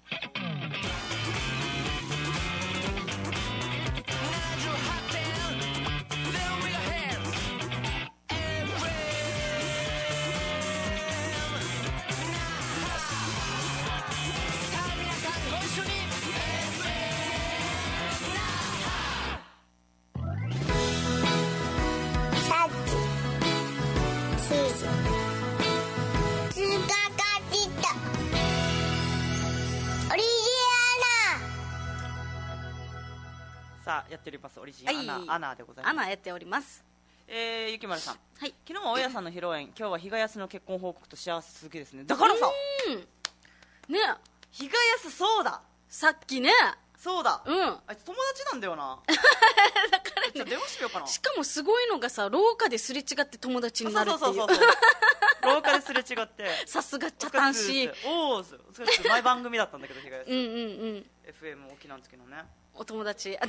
[SPEAKER 1] さあやっておりますオリジンアナでございます。
[SPEAKER 2] アナやっております。
[SPEAKER 1] ゆきまるさん、昨日は大家さんの披露宴、今日は比嘉康の結婚報告と幸せすぎですね。だからさ
[SPEAKER 2] ね、
[SPEAKER 1] 比嘉康そうだ、
[SPEAKER 2] さっきね、
[SPEAKER 1] そうだ、あいつ友達なんだよな。だからね、電話しようかな。
[SPEAKER 2] しかもすごいのがさ、廊下ですれ違って友達になるっていう。
[SPEAKER 1] そう廊下ですれ違って
[SPEAKER 2] さすが茶炭し。
[SPEAKER 1] 前番組だったんだけど比嘉康
[SPEAKER 2] FM
[SPEAKER 1] 沖縄の時のね
[SPEAKER 2] お友達で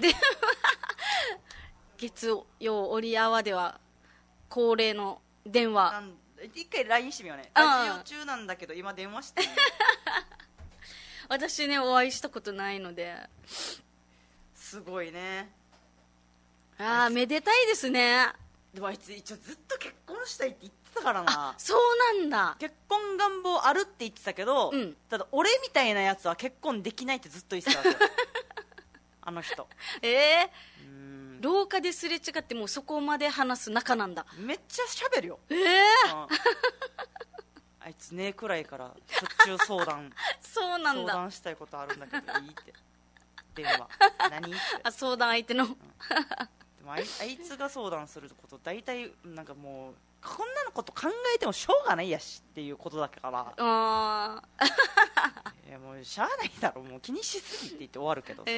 [SPEAKER 2] 月曜折り合わでは恒例の電話。
[SPEAKER 1] 一回 LINE してみようね。ラジオ中なんだけど今電話して
[SPEAKER 2] 私ね、お会いしたことないので。
[SPEAKER 1] すごいね。
[SPEAKER 2] めでたいですね。
[SPEAKER 1] でもあいつ一応ずっと結婚したいって言ってたからな。
[SPEAKER 2] そうなんだ。
[SPEAKER 1] 結婚願望あるって言ってたけど、ただ俺みたいなやつは結婚できないってずっと言ってたわけあの人。廊下ですれ違ってもうそこまで話す仲なんだ。 めっちゃ喋るよ。あいつねくらいからしょっちゅう相談
[SPEAKER 2] そうなんだ。
[SPEAKER 1] 相談したいことあるんだけどいいって電話何って
[SPEAKER 2] 相談相手の、
[SPEAKER 1] でもあいつが相談すること大体なんかもうこんなのこと考えてもしょうがないやしっていうことだからいやもうしゃあないだろ、もう気にしすぎって言って終わるけどさ、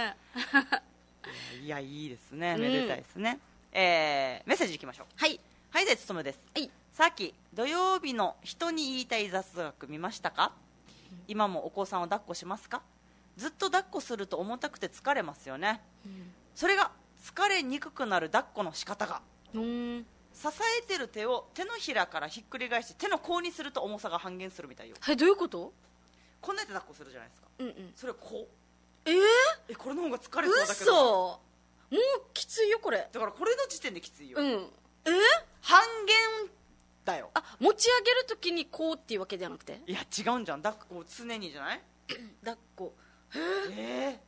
[SPEAKER 1] いやいいですね、めでたいですね。メッセージいきましょう。はいでつとむです。さっき土曜日の人に言いたい雑学見ましたか？今もお子さんを抱っこしますか？ずっと抱っこすると重たくて疲れますよね、それが疲れにくくなる抱っこの仕方が、支えてる手を手のひらからひっくり返して手の甲にすると重さが半減するみたいよ。
[SPEAKER 2] どういうこと？
[SPEAKER 1] こんなやって抱っこするじゃないですか、それをこうこれの方が疲れそうだけど、
[SPEAKER 2] もうきついよこれ。
[SPEAKER 1] だからこれの時点できついよ。半減だよ。
[SPEAKER 2] 持ち上げるときにこうっていうわけじゃなくて？
[SPEAKER 1] いや違うんじゃん、抱っこ常にじゃない
[SPEAKER 2] 抱っこ
[SPEAKER 1] って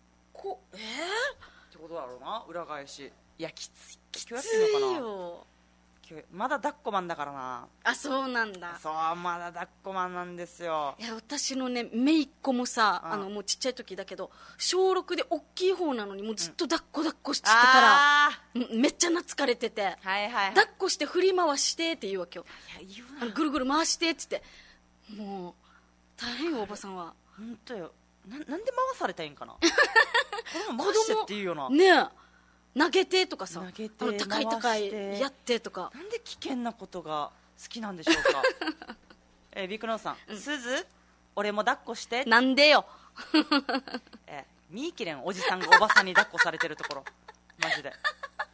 [SPEAKER 1] ことだろうな、裏返し。いやきついよ。まだ抱っこマンだからな。
[SPEAKER 2] そうなんだ。
[SPEAKER 1] そう、まだ抱っこマンなんですよ。
[SPEAKER 2] いや私のね姪っ子もさ、もうちっちゃい時だけど小6で大きい方なのにもうずっと抱っこしてからめっちゃ懐かれてて、抱っこして振り回してって言うわけよ。ぐるぐる回してって言って、もう大変よおばさんは。
[SPEAKER 1] 本当よ。なんで回されたいんかな。子供回してって言うよな。
[SPEAKER 2] ねえ、投げてとかさ、高いやってとか。
[SPEAKER 1] なんで危険なことが好きなんでしょうか。ビッグノーさん、すず俺も抱っこして。
[SPEAKER 2] なんでよ。
[SPEAKER 1] 見いきれんおじさんがおばさんに抱っこされてるところマジで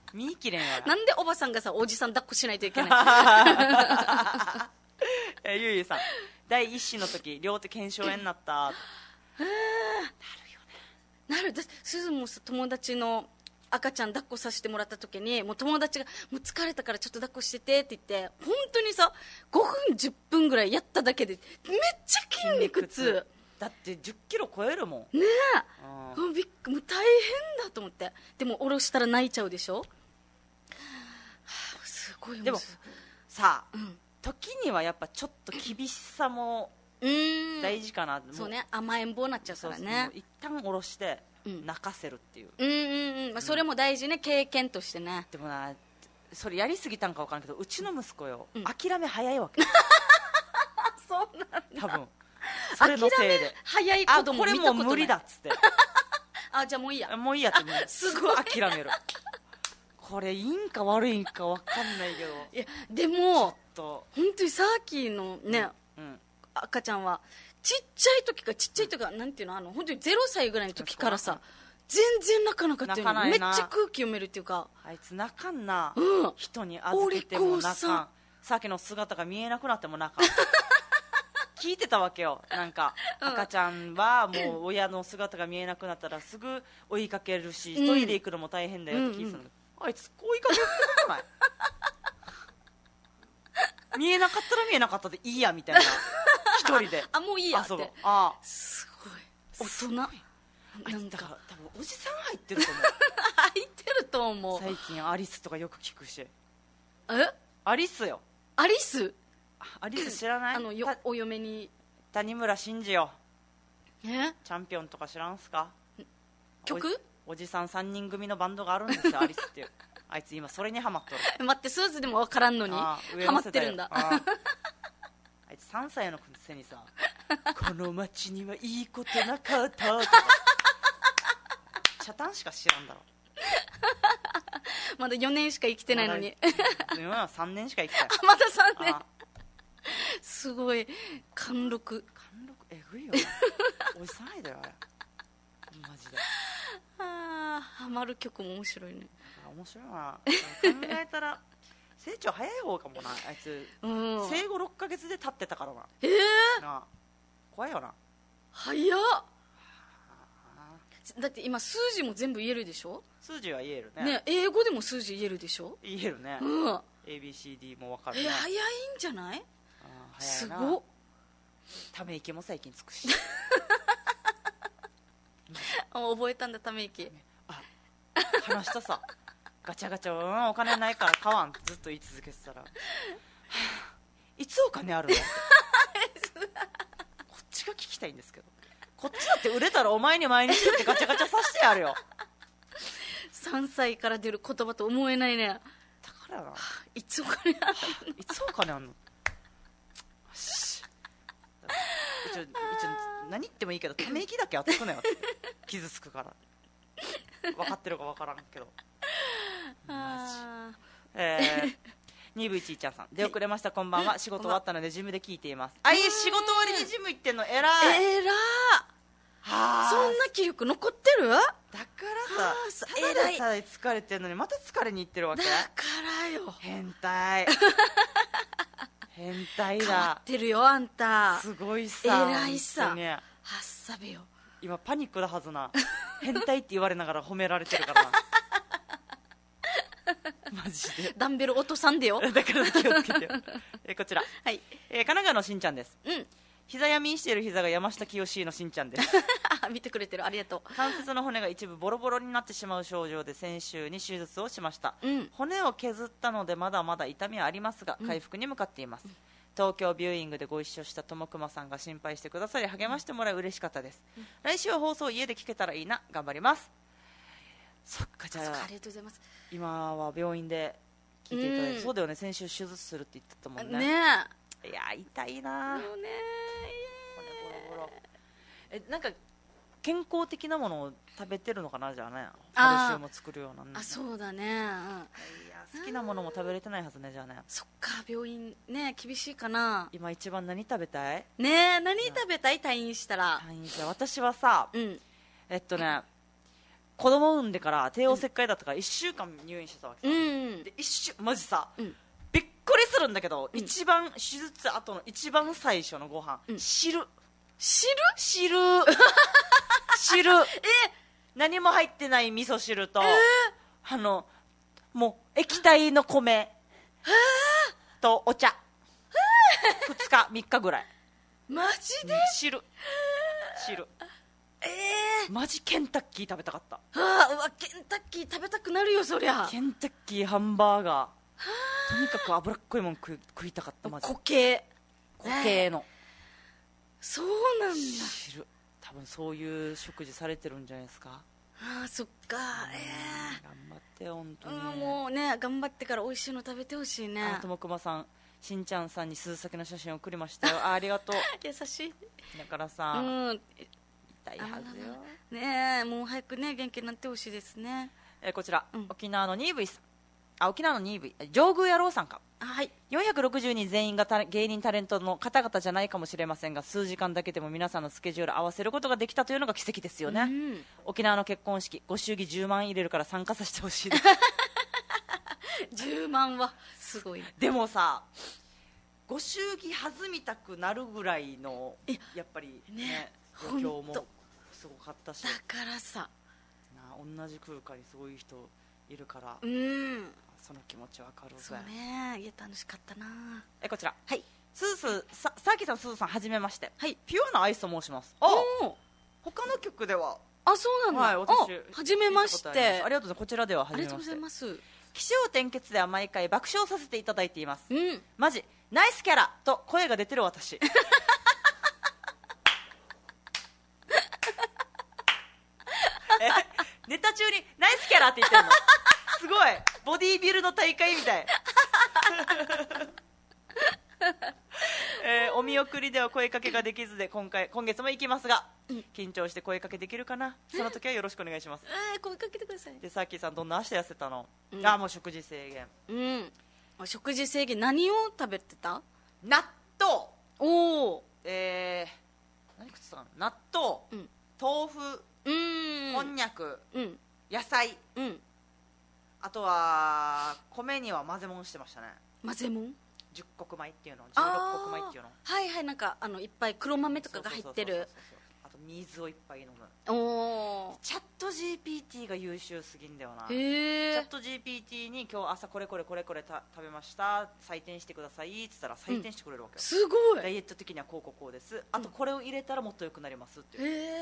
[SPEAKER 1] 見切れんや
[SPEAKER 2] なんでおばさんがさおじさん抱っこしないといけない。
[SPEAKER 1] ゆいさん、第一子の時両手腱鞘炎になった。なるよ
[SPEAKER 2] ね。なる。すずもさ友達の赤ちゃん抱っこさせてもらった時にもう友達がもう疲れたからちょっと抱っこしててって言って本当にさ5分10分ぐらいやっただけでめっちゃ筋肉痛
[SPEAKER 1] だって10キロ超えるもん
[SPEAKER 2] ねえ、もう大変だと思って。でも下ろしたら泣いちゃうでしょ、はあ、すごい。
[SPEAKER 1] でもさあ、時にはやっぱちょっと厳しさも大事かな。
[SPEAKER 2] そうね、甘えん坊になっちゃうからね。
[SPEAKER 1] そう一旦下ろして泣かせるっていう、
[SPEAKER 2] まあ、それも大事ね、経験としてね。
[SPEAKER 1] でもな、それやりすぎたんか分からんけどうちの息子よ、諦め早いわけ
[SPEAKER 2] そうなんだ、
[SPEAKER 1] 多分それのせいで
[SPEAKER 2] 早い子供見たことない。
[SPEAKER 1] これもう無理だっつって
[SPEAKER 2] じゃあもういいや
[SPEAKER 1] ってすぐ諦めるこれいいんか悪いんか分かんないけど、
[SPEAKER 2] いやでも本当にサーキーのね、赤ちゃんはちっちゃい時からなんていうの、本当に0歳ぐらいの時からさ全然泣かなかったよね。めっちゃ空気読めるっていうか、
[SPEAKER 1] あいつ泣かんな、人に預けても泣かん、さっきの姿が見えなくなっても泣かん聞いてたわけよ。なんか赤ちゃんはもう親の姿が見えなくなったらすぐ追いかけるし、一人で行くのも大変だよって聞いてたんだけど、あいつ追いかけることない見えなかったら見えなかったでいいやみたいな一人で
[SPEAKER 2] もういいやって。すごい大人
[SPEAKER 1] なんか多分おじさん入ってると思う
[SPEAKER 2] 入ってると思う。
[SPEAKER 1] 最近アリスとかよく聞くし。
[SPEAKER 2] ア
[SPEAKER 1] リスよ。
[SPEAKER 2] アリス
[SPEAKER 1] 知らない？
[SPEAKER 2] お嫁に
[SPEAKER 1] 谷村新司よ。
[SPEAKER 2] チ
[SPEAKER 1] ャンピオンとか知らんすか？
[SPEAKER 2] 曲？
[SPEAKER 1] おじさん3人組のバンドがあるんですよアリスっていう。あいつ今それにハマっとる。
[SPEAKER 2] 待って、スーツでも分からんのにハマってるんだ。
[SPEAKER 1] あいつ3歳のくせにさこの街にはいいことなかったとかチャタンしか知らんだろ
[SPEAKER 2] まだ4年しか生きてないのに
[SPEAKER 1] 今は3年しか生きてない
[SPEAKER 2] まだ3年すごい貫禄
[SPEAKER 1] えぐいよなおじさん愛だよあれマジで。
[SPEAKER 2] ハマる曲も面白いね。
[SPEAKER 1] 面白いな。考えたら成長早い方かもなあいつ、生後6ヶ月で立ってたからな。怖いよな。
[SPEAKER 2] 早っ。だって今数字も全部言えるでしょ。
[SPEAKER 1] 数字は言えるね。
[SPEAKER 2] 英語でも数字言えるでしょ。
[SPEAKER 1] 言えるね。ABCD も分かるね。
[SPEAKER 2] 早いんじゃない？
[SPEAKER 1] 早いな。すごっ。ため息も最近つくし
[SPEAKER 2] 覚えたんだため息。
[SPEAKER 1] 話したさガチャガチャお金ないから買わんってずっと言い続けてたらいつお金あるのってこっちが聞きたいんですけど、こっちだって売れたらお前に毎日ってガチャガチャさせてやるよ
[SPEAKER 2] 3歳から出る言葉と思えないね。だ
[SPEAKER 1] からない
[SPEAKER 2] つお金あるの
[SPEAKER 1] いつお金あるの一応何言ってもいいけどため息だけ熱くなよって傷つくから分かってるか分からんけどニブイチーちゃんさん、出遅れました、こんばんは。仕事終わったのでジムで聞いています。仕事終わりにジム行ってんの偉い。そんな気力残ってる？だからさ、ただでさえ疲れてんのにまた疲れに行ってるわけ。
[SPEAKER 2] だからよ、
[SPEAKER 1] 変態変態だ。
[SPEAKER 2] 変わってるよあんた。
[SPEAKER 1] すごいさ、
[SPEAKER 2] 偉いさ、はっさべよ。
[SPEAKER 1] 今パニックだはずな変態って言われながら褒められてるからなマジで
[SPEAKER 2] ダンベル落とさんでよ
[SPEAKER 1] だから気をつけてよこちら、
[SPEAKER 2] はい
[SPEAKER 1] 神奈川のしんちゃんです。膝闇にしている膝が山下清のしんちゃんです
[SPEAKER 2] 見てくれてる、ありがとう。
[SPEAKER 1] 関節の骨が一部ボロボロになってしまう症状で先週に手術をしました、骨を削ったのでまだまだ痛みはありますが回復に向かっています、東京ビューイングでご一緒したともくまさんが心配してくださり励ましてもらい嬉しかったです、来週は放送家で聞けたらいいな、頑張ります。そっか、じゃあ
[SPEAKER 2] ありがとうございます。
[SPEAKER 1] 今は病院で聞いていただいて、そうだよね、先週手術するって言ってたもんね。いや痛いなよね。ボロボロ。なんか健康的なものを食べてるのかな、じゃあね。カルシウム作るような。
[SPEAKER 2] そうだね、いや
[SPEAKER 1] 好きなものも食べれてないはずね、じゃあね。
[SPEAKER 2] そっか、病院ね厳しいかな。
[SPEAKER 1] 今一番何食べたい？
[SPEAKER 2] 何食べたい？退院したら。
[SPEAKER 1] 私はさ、 子供産んでから帝王切開だったから1週間入院してたわけさ、でマジさ、びっくりするんだけど、一番手術後の一番最初のご飯、汁何も入ってない味噌汁と、もう液体の米とお茶、2日3日ぐらい
[SPEAKER 2] マジで
[SPEAKER 1] 汁マジケンタッキー食べたかった。
[SPEAKER 2] うわケンタッキー食べたくなるよそりゃ。
[SPEAKER 1] ケンタッキーハンバーガー、とにかく脂っこいもん食いたかった。マジ
[SPEAKER 2] 固形
[SPEAKER 1] の、
[SPEAKER 2] そうなんだ。
[SPEAKER 1] 汁、多分そういう食事されてるんじゃないですか。
[SPEAKER 2] そっか。
[SPEAKER 1] 頑張って本当に、
[SPEAKER 2] もうね頑張ってから美味しいの食べてほしいね。
[SPEAKER 1] ともくまさん、しんちゃんさんに鈴先の写真を送りましたよ。ありがとう
[SPEAKER 2] 優しい。
[SPEAKER 1] だからさ、痛いはずよ
[SPEAKER 2] ね。もう早くね元気になってほしいですね。
[SPEAKER 1] こちら、沖縄のニーブイさん、沖縄のニーブイ上宮野郎さんか。
[SPEAKER 2] はい、
[SPEAKER 1] 460人全員が芸人タレントの方々じゃないかもしれませんが、数時間だけでも皆さんのスケジュール合わせることができたというのが奇跡ですよね。沖縄の結婚式、ご祝儀10万入れるから参加させてほしいです
[SPEAKER 2] 10万はすごい。
[SPEAKER 1] でもさ、ご祝儀弾みたくなるぐらいのやっぱりね余興もすごかったし、
[SPEAKER 2] だからさ
[SPEAKER 1] 同じ空間にそういう人いるから、その気持ちわかるぜ。
[SPEAKER 2] そうね、いや楽しかったな。
[SPEAKER 1] こちら、
[SPEAKER 2] はい、
[SPEAKER 1] スーさきさん、スーさんはじめまして、
[SPEAKER 2] はい、
[SPEAKER 1] ピュアなアイスと申します。他の曲では、
[SPEAKER 2] そうなんだ。
[SPEAKER 1] 私
[SPEAKER 2] はじめまして。
[SPEAKER 1] ありがとうございます。こちらでははじめまして。
[SPEAKER 2] ありがとうございます。
[SPEAKER 1] 起承転結では毎回爆笑させていただいています。マジナイスキャラと声が出てる私ネタ中にナイスキャラって言ってるのすごいボディービルの大会みたいお見送りでは声かけができずで今月も行きますが、緊張して声かけできるかな。その時はよろしくお願いします。
[SPEAKER 2] 声かけてください。
[SPEAKER 1] でさっきさん、どんな足痩せたの？もう食事制限。
[SPEAKER 2] 食事制限、何を食べてた？
[SPEAKER 1] 納豆。
[SPEAKER 2] 何
[SPEAKER 1] 食ってたかな。納豆、豆腐、こんにゃく、野菜、あとは米には混ぜもんしてましたね。
[SPEAKER 2] 混ぜもん
[SPEAKER 1] 10穀米っていうの、16穀米っていうの。
[SPEAKER 2] はいはい、なんかいっぱい黒豆とかが入ってる。
[SPEAKER 1] あと水をいっぱい飲む。チャット GPT が優秀すぎんだよな。チャット GPT に今日朝これ食べました、採点してくださいって言ったら採点してくれるわけよ。
[SPEAKER 2] すごい。
[SPEAKER 1] ダイエット的にはこうです、あとこれを入れたらもっと良くなりますっていう。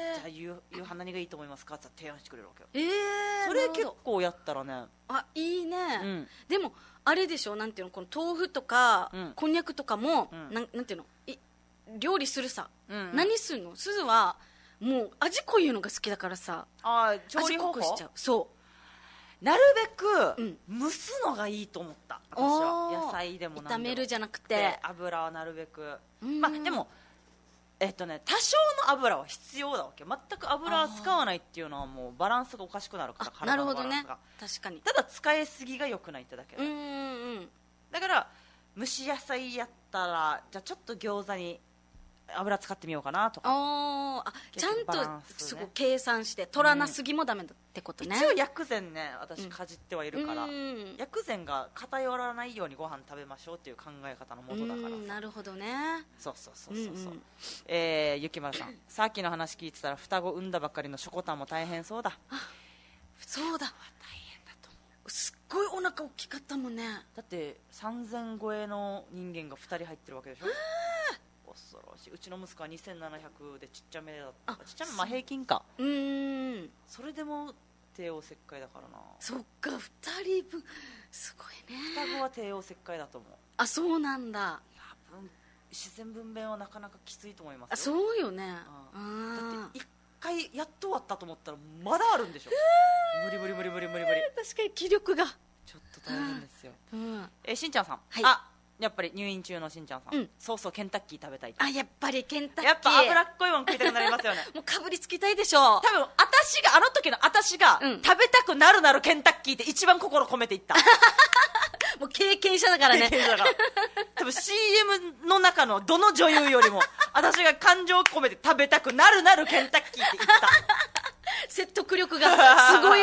[SPEAKER 1] じゃあ夕飯何がいいと思いますかって提案してくれるわけよ。それ結構やったらね、
[SPEAKER 2] いいね。でもあれでしょ、なんていうの、この豆腐とかこんにゃくとかもなんていうの、料理するさ、何するの？すずはもう味濃いのが好きだからさ、
[SPEAKER 1] 調理方法
[SPEAKER 2] 味濃くしちゃう。そう
[SPEAKER 1] なるべく蒸すのがいいと思った。私は野菜でも
[SPEAKER 2] 炒めるじゃなくて
[SPEAKER 1] 油はなるべく、でも多少の油は必要だわけ。全く油は使わないっていうのはもうバランスがおかしくなるから、体のバランスが。
[SPEAKER 2] なるほどね、確かに。
[SPEAKER 1] ただ使いすぎが良くないってだけだ。だから蒸し野菜やったら、じゃあちょっと餃子に油使ってみようかなとか。
[SPEAKER 2] ちゃんとすごい計算して取らなすぎもダメだってことね。
[SPEAKER 1] 一応薬膳ね、私かじってはいるから、薬膳が偏らないようにご飯食べましょうっていう考え方のもとだから。
[SPEAKER 2] なるほどね。
[SPEAKER 1] そうゆきまるさん、さっきの話聞いてたら双子産んだばっかりのしょこたんも大変そうだ。
[SPEAKER 2] そうだ、大変だと思う。すっごいお腹大きかったもんね。
[SPEAKER 1] だって3000超えの人間が2人入ってるわけでしょ。恐ろしい。うちの息子は2700でちっちゃめだった。ちっちゃめ、平均か。それでも帝王切開だからな。
[SPEAKER 2] そっか、2人分すごいね。
[SPEAKER 1] 双子は帝王切開だと思う。
[SPEAKER 2] そうなんだ。
[SPEAKER 1] 自然分娩はなかなかきついと思いますよ。
[SPEAKER 2] そうよね。
[SPEAKER 1] だって1回やっと終わったと思ったらまだあるんでしょ。無理。確
[SPEAKER 2] かに気力が
[SPEAKER 1] ちょっと大変ですよ。しんちゃんさん、
[SPEAKER 2] はい、
[SPEAKER 1] やっぱり入院中のしんちゃんさん、そうケンタッキー食べたい。
[SPEAKER 2] やっぱりケンタッキー、
[SPEAKER 1] やっぱ脂っこいもん食いたくなりますよね。
[SPEAKER 2] もうかぶりつきたいでしょ。
[SPEAKER 1] 多分あの時の私が、食べたくなるケンタッキーって一番心込めていった
[SPEAKER 2] もう経験者だからね。
[SPEAKER 1] 多分 CM の中のどの女優よりも私が感情を込めて食べたくなるケンタッキーって言った。
[SPEAKER 2] 説得力がすご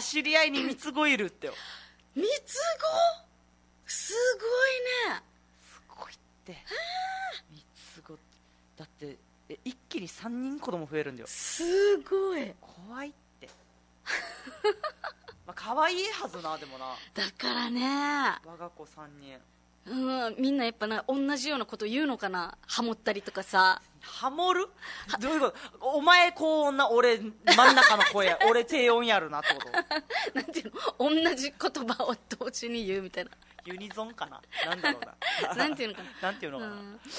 [SPEAKER 1] 知り合いに三つ子いるってよ。
[SPEAKER 2] 三つ子すごいね。
[SPEAKER 1] すごいって三つ子だって一気に3人子供増えるんだよ。
[SPEAKER 2] すごい
[SPEAKER 1] 怖いってまあ可愛いはずな。でもな、
[SPEAKER 2] だからね、
[SPEAKER 1] 我が子3人、
[SPEAKER 2] みんなやっぱな同じようなこと言うのかな。ハモったりとかさ。
[SPEAKER 1] ハモるどういうこと？お前高音な、俺真ん中の声俺低音やるなってこと
[SPEAKER 2] なんていうの、同じ言葉を同時に言うみたいな。
[SPEAKER 1] ユニゾンかな、なんだろうな
[SPEAKER 2] なんていうのかな
[SPEAKER 1] なんていうのかな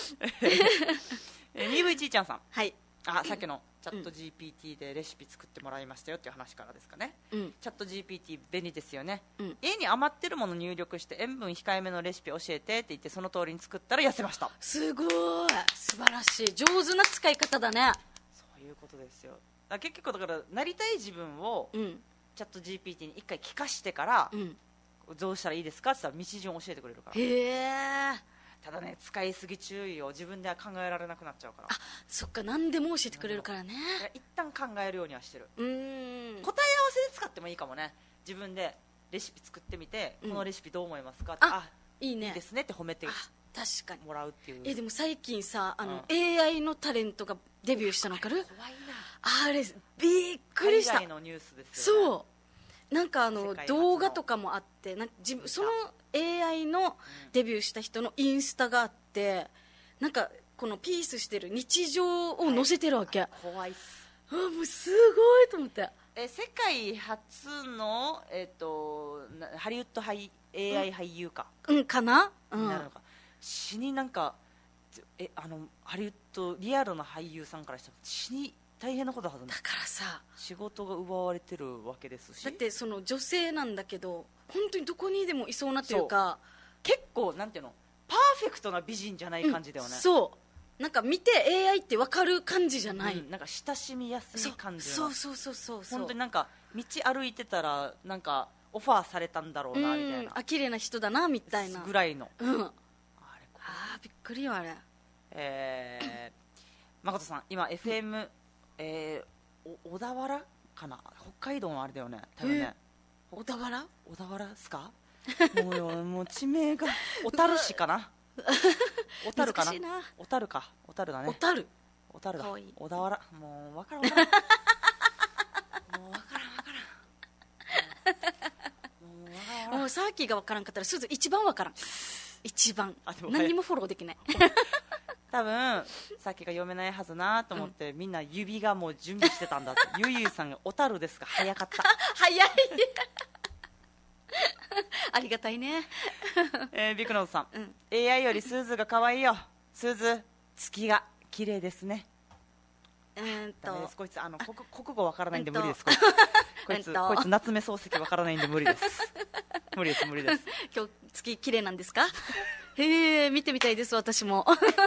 [SPEAKER 1] 鈍いちいちゃんさん、
[SPEAKER 2] はい、
[SPEAKER 1] さっきのチャット GPT でレシピ作ってもらいましたよっていう話からですかね、チャット GPT 便利ですよね、家に余ってるもの入力して塩分控えめのレシピ教えてって言ってその通りに作ったら痩せました。
[SPEAKER 2] すごい素晴らしい、上手な使い方だね。
[SPEAKER 1] そういうことですよ。結局だからなりたい自分を、チャット GPT に一回聞かしてから、どうしたらいいですかって言ったら道順を教えてくれるから。
[SPEAKER 2] へえ。た
[SPEAKER 1] だね、使いすぎ注意を自分では考えられなくなっちゃうから。
[SPEAKER 2] そっか、何でも教えてくれるからね。
[SPEAKER 1] 一旦考えるようにはしてる。答え合わせで使ってもいいかもね。自分でレシピ作ってみて、このレシピどう思いますかって、いいね、いいですねって褒めて
[SPEAKER 2] 確かに
[SPEAKER 1] もらうっていう。
[SPEAKER 2] でも最近さ、AI のタレントがデビューしたの分かる？
[SPEAKER 1] 怖いな。
[SPEAKER 2] あれびっくりした。
[SPEAKER 1] 海外のニュースですよね。
[SPEAKER 2] そうなんか動画とかもあってその AI のデビューした人のインスタがあって、なんかこのピースしてる日常を載せてるわけ、
[SPEAKER 1] 怖いっす。
[SPEAKER 2] もうすごいと思って。
[SPEAKER 1] 世界初の、ハリウッドAI 俳優か、
[SPEAKER 2] かな、
[SPEAKER 1] なるのか。死になんかハリウッドリアルな俳優さんからしたら死に大変なことだはず。
[SPEAKER 2] だからさ、
[SPEAKER 1] 仕事が奪われてるわけですし、
[SPEAKER 2] だってその女性なんだけど本当にどこにでもいそうなというか、
[SPEAKER 1] 結構なんていうの、パーフェクトな美人じゃない感じだよね、
[SPEAKER 2] そうなんか見て AI って分かる感じじゃない、
[SPEAKER 1] なんか親しみやすい感じの。
[SPEAKER 2] そう
[SPEAKER 1] 本当になんか道歩いてたらなんかオファーされたんだろうなみたいな、
[SPEAKER 2] 綺麗な人だなみたいな
[SPEAKER 1] ぐらいの、
[SPEAKER 2] びっくりよあれ。
[SPEAKER 1] 誠さん今 FM、小田原かな、北海道のあれだよね多分ね。
[SPEAKER 2] 小田原
[SPEAKER 1] っすかもう地名が小樽市かな小樽かな、小樽か、小樽だね、小樽だ、小田原、もう分からんもう分からん
[SPEAKER 2] もうさっきが分からんかったらすず一番分からん、一番何にもフォローできない
[SPEAKER 1] 多分さっきが読めないはずなと思って、みんな指がもう準備してたんだってゆいゆいさんが小樽ですが早かった
[SPEAKER 2] 早いありがたいね
[SPEAKER 1] ビクノーズさん、AI よりスーズが可愛いよ。スーズ月が綺麗ですね。ダメです、こいつ国語わからないんで無理です、こいつ夏目漱石わからないんで無理です無理です
[SPEAKER 2] 今日月綺麗なんですかへえ、見てみたいです私も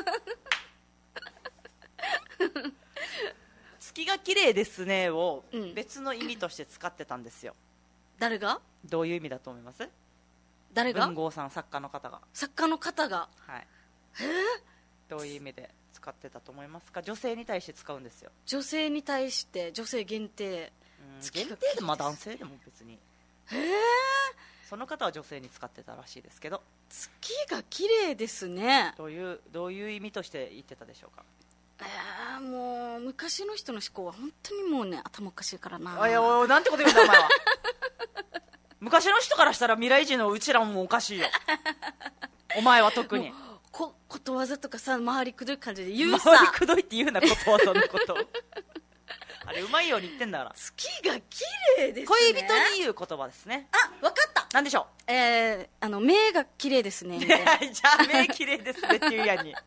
[SPEAKER 1] 月が綺麗ですねを別の意味として使ってたんですよ。
[SPEAKER 2] 誰が？
[SPEAKER 1] どういう意味だと思います？
[SPEAKER 2] 誰が？
[SPEAKER 1] 文豪さん、作家の方が。
[SPEAKER 2] はい。
[SPEAKER 1] どういう意味で使ってたと思いますか？女性に対して使うんですよ。
[SPEAKER 2] 女性に対して女性限定。
[SPEAKER 1] 限定でも男性でも別に。その方は女性に使ってたらしいですけど。
[SPEAKER 2] 月が綺麗ですね。
[SPEAKER 1] どういう意味として言ってたでしょうか？
[SPEAKER 2] もう昔の人の思考は本当にもうね頭おかしいからな。
[SPEAKER 1] なんてこと言うんだお前は昔の人からしたら未来人のうちらもおかしいよお前は特に
[SPEAKER 2] ことわざとかさ、回りくどい感じで言うさ。
[SPEAKER 1] 回りくどいって言うな、ことわざのことあれうまいように言ってんだから。
[SPEAKER 2] 月が綺麗ですね。
[SPEAKER 1] 恋人に言う言葉ですね。
[SPEAKER 2] 分かった。
[SPEAKER 1] なんでしょ
[SPEAKER 2] う？目が綺麗ですねみたいな
[SPEAKER 1] じゃあ目綺麗ですねって言うやんに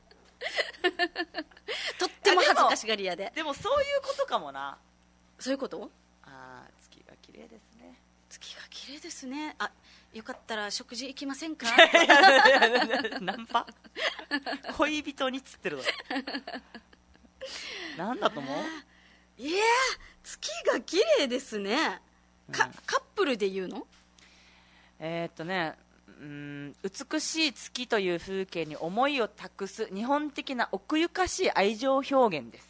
[SPEAKER 2] とっても恥ずかしがり屋で。
[SPEAKER 1] でもそういうことかもな。
[SPEAKER 2] そういうこと？
[SPEAKER 1] 月が綺麗ですね。
[SPEAKER 2] 月が綺麗ですね。よかったら食事行きませんか？
[SPEAKER 1] ナンパ恋人につってるのなんだと思う？
[SPEAKER 2] 月が綺麗ですね。カップルで言うの？
[SPEAKER 1] 美しい月という風景に思いを託す日本的な奥ゆかしい愛情表現です。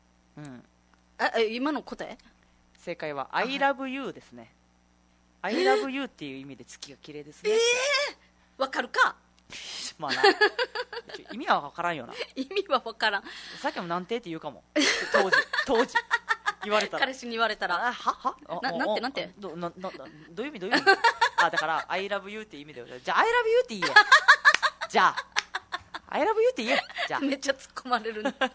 [SPEAKER 2] 奥ゆかしい。今の答え？
[SPEAKER 1] 正解は I love you ですね。I love you っていう意味で月が綺麗ですね。
[SPEAKER 2] わかるか。
[SPEAKER 1] まあな意味は分からんよな。
[SPEAKER 2] 意味は分からん。
[SPEAKER 1] さっきもなんてって言うかも。当時言われたら、
[SPEAKER 2] 彼氏に言われたら、なんて
[SPEAKER 1] どういう意味だから I love you って意味だよ。じゃあ I love you って言え。じゃあ I love youって言え。じゃあ
[SPEAKER 2] めっちゃ突っ込まれるね。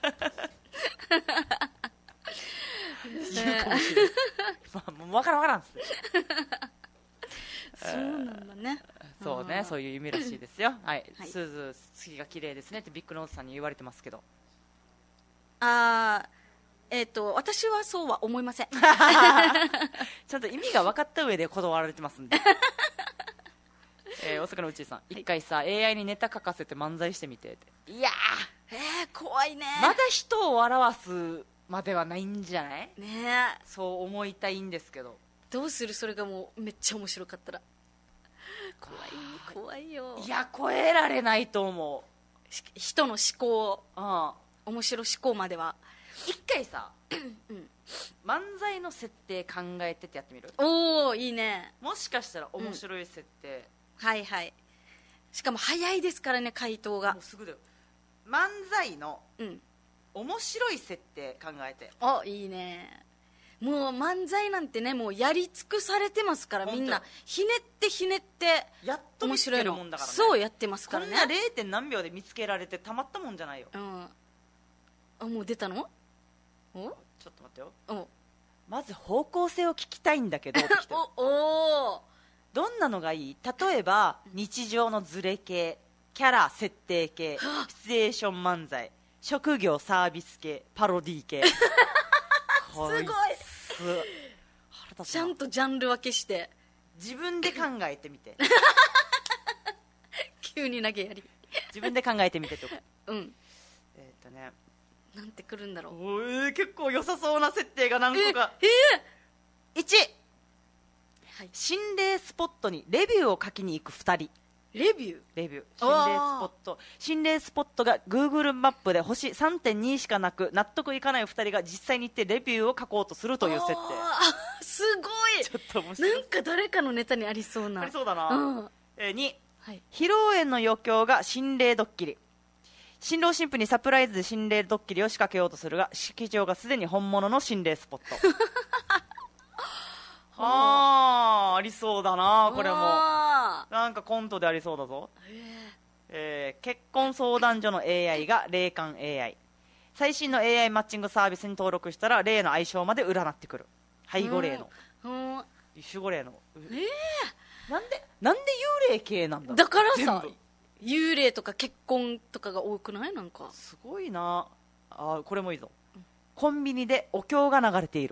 [SPEAKER 1] 言うかもしれないもう分からんっつって
[SPEAKER 2] そうなんだね。
[SPEAKER 1] そうね、そういう意味らしいですよ。はい、スーズ月が綺麗ですねってビッグノートさんに言われてますけど、
[SPEAKER 2] 私はそうは思いません。
[SPEAKER 1] ちゃんと意味が分かった上で断られてますんで。大阪のうちさん、一回さ AI にネタ書かせて漫才してみてって。いや
[SPEAKER 2] ー、怖いね。
[SPEAKER 1] まだ人を笑わすまではないんじゃない
[SPEAKER 2] ね。
[SPEAKER 1] そう思いたいんですけど、
[SPEAKER 2] どうする、それがもうめっちゃ面白かったら。怖いよ。
[SPEAKER 1] いや、超えられないと思う。
[SPEAKER 2] 人の思考、面白思考までは。
[SPEAKER 1] 一回さ、漫才の設定考えてってやってみる？
[SPEAKER 2] おー、いいね。
[SPEAKER 1] もしかしたら面白い設定、
[SPEAKER 2] はいはい。しかも早いですからね、回答が。
[SPEAKER 1] もうすぐだよ。漫才の面白い設定考えて。
[SPEAKER 2] いいね。もう漫才なんてね、もうやり尽くされてますから、みんなひねって
[SPEAKER 1] やっと見つけるもんだからね。
[SPEAKER 2] そうやってますからね。
[SPEAKER 1] こんな 0. 何秒で見つけられてたまったもんじゃないよ。
[SPEAKER 2] もう出たの？
[SPEAKER 1] ちょっと待ってよ。まず方向性を聞きたいんだけどどんなのがいい？例えば日常のズレ系、キャラ設定系、シチュエーション漫才、職業サービス系、パロディ系。
[SPEAKER 2] すごい。ちゃんとジャンル分けして
[SPEAKER 1] 自分で考えてみて。
[SPEAKER 2] 急に投げやり。
[SPEAKER 1] 自分で考えてみてとか。
[SPEAKER 2] なんてくるんだろう。
[SPEAKER 1] 結構良さそうな設定が何個か。1、心霊スポットにレビューを書きに行く2人。
[SPEAKER 2] レビュ
[SPEAKER 1] ー心霊スポットが Google マップで星 3.2 しかなく納得いかない2人が実際に行ってレビューを書こうとするという設定。
[SPEAKER 2] すごい。
[SPEAKER 1] ちょっと面白い。
[SPEAKER 2] なんか誰かのネタにありそうな。
[SPEAKER 1] ありそうだな。2、披露宴の余興が心霊ドッキリ。新郎新婦にサプライズで心霊ドッキリを仕掛けようとするが、式場がすでに本物の心霊スポット。ありそうだな。これもなんかコントでありそうだぞ。結婚相談所の AI が霊感 AI。 最新の AI マッチングサービスに登録したら霊の相性まで占ってくる。背後霊の守護霊の。なんで幽霊系なんだろう。
[SPEAKER 2] だからさ、幽霊とか結婚とかが多くない？なんか
[SPEAKER 1] すごいな。これもいいぞ。コンビニでお経が流れている。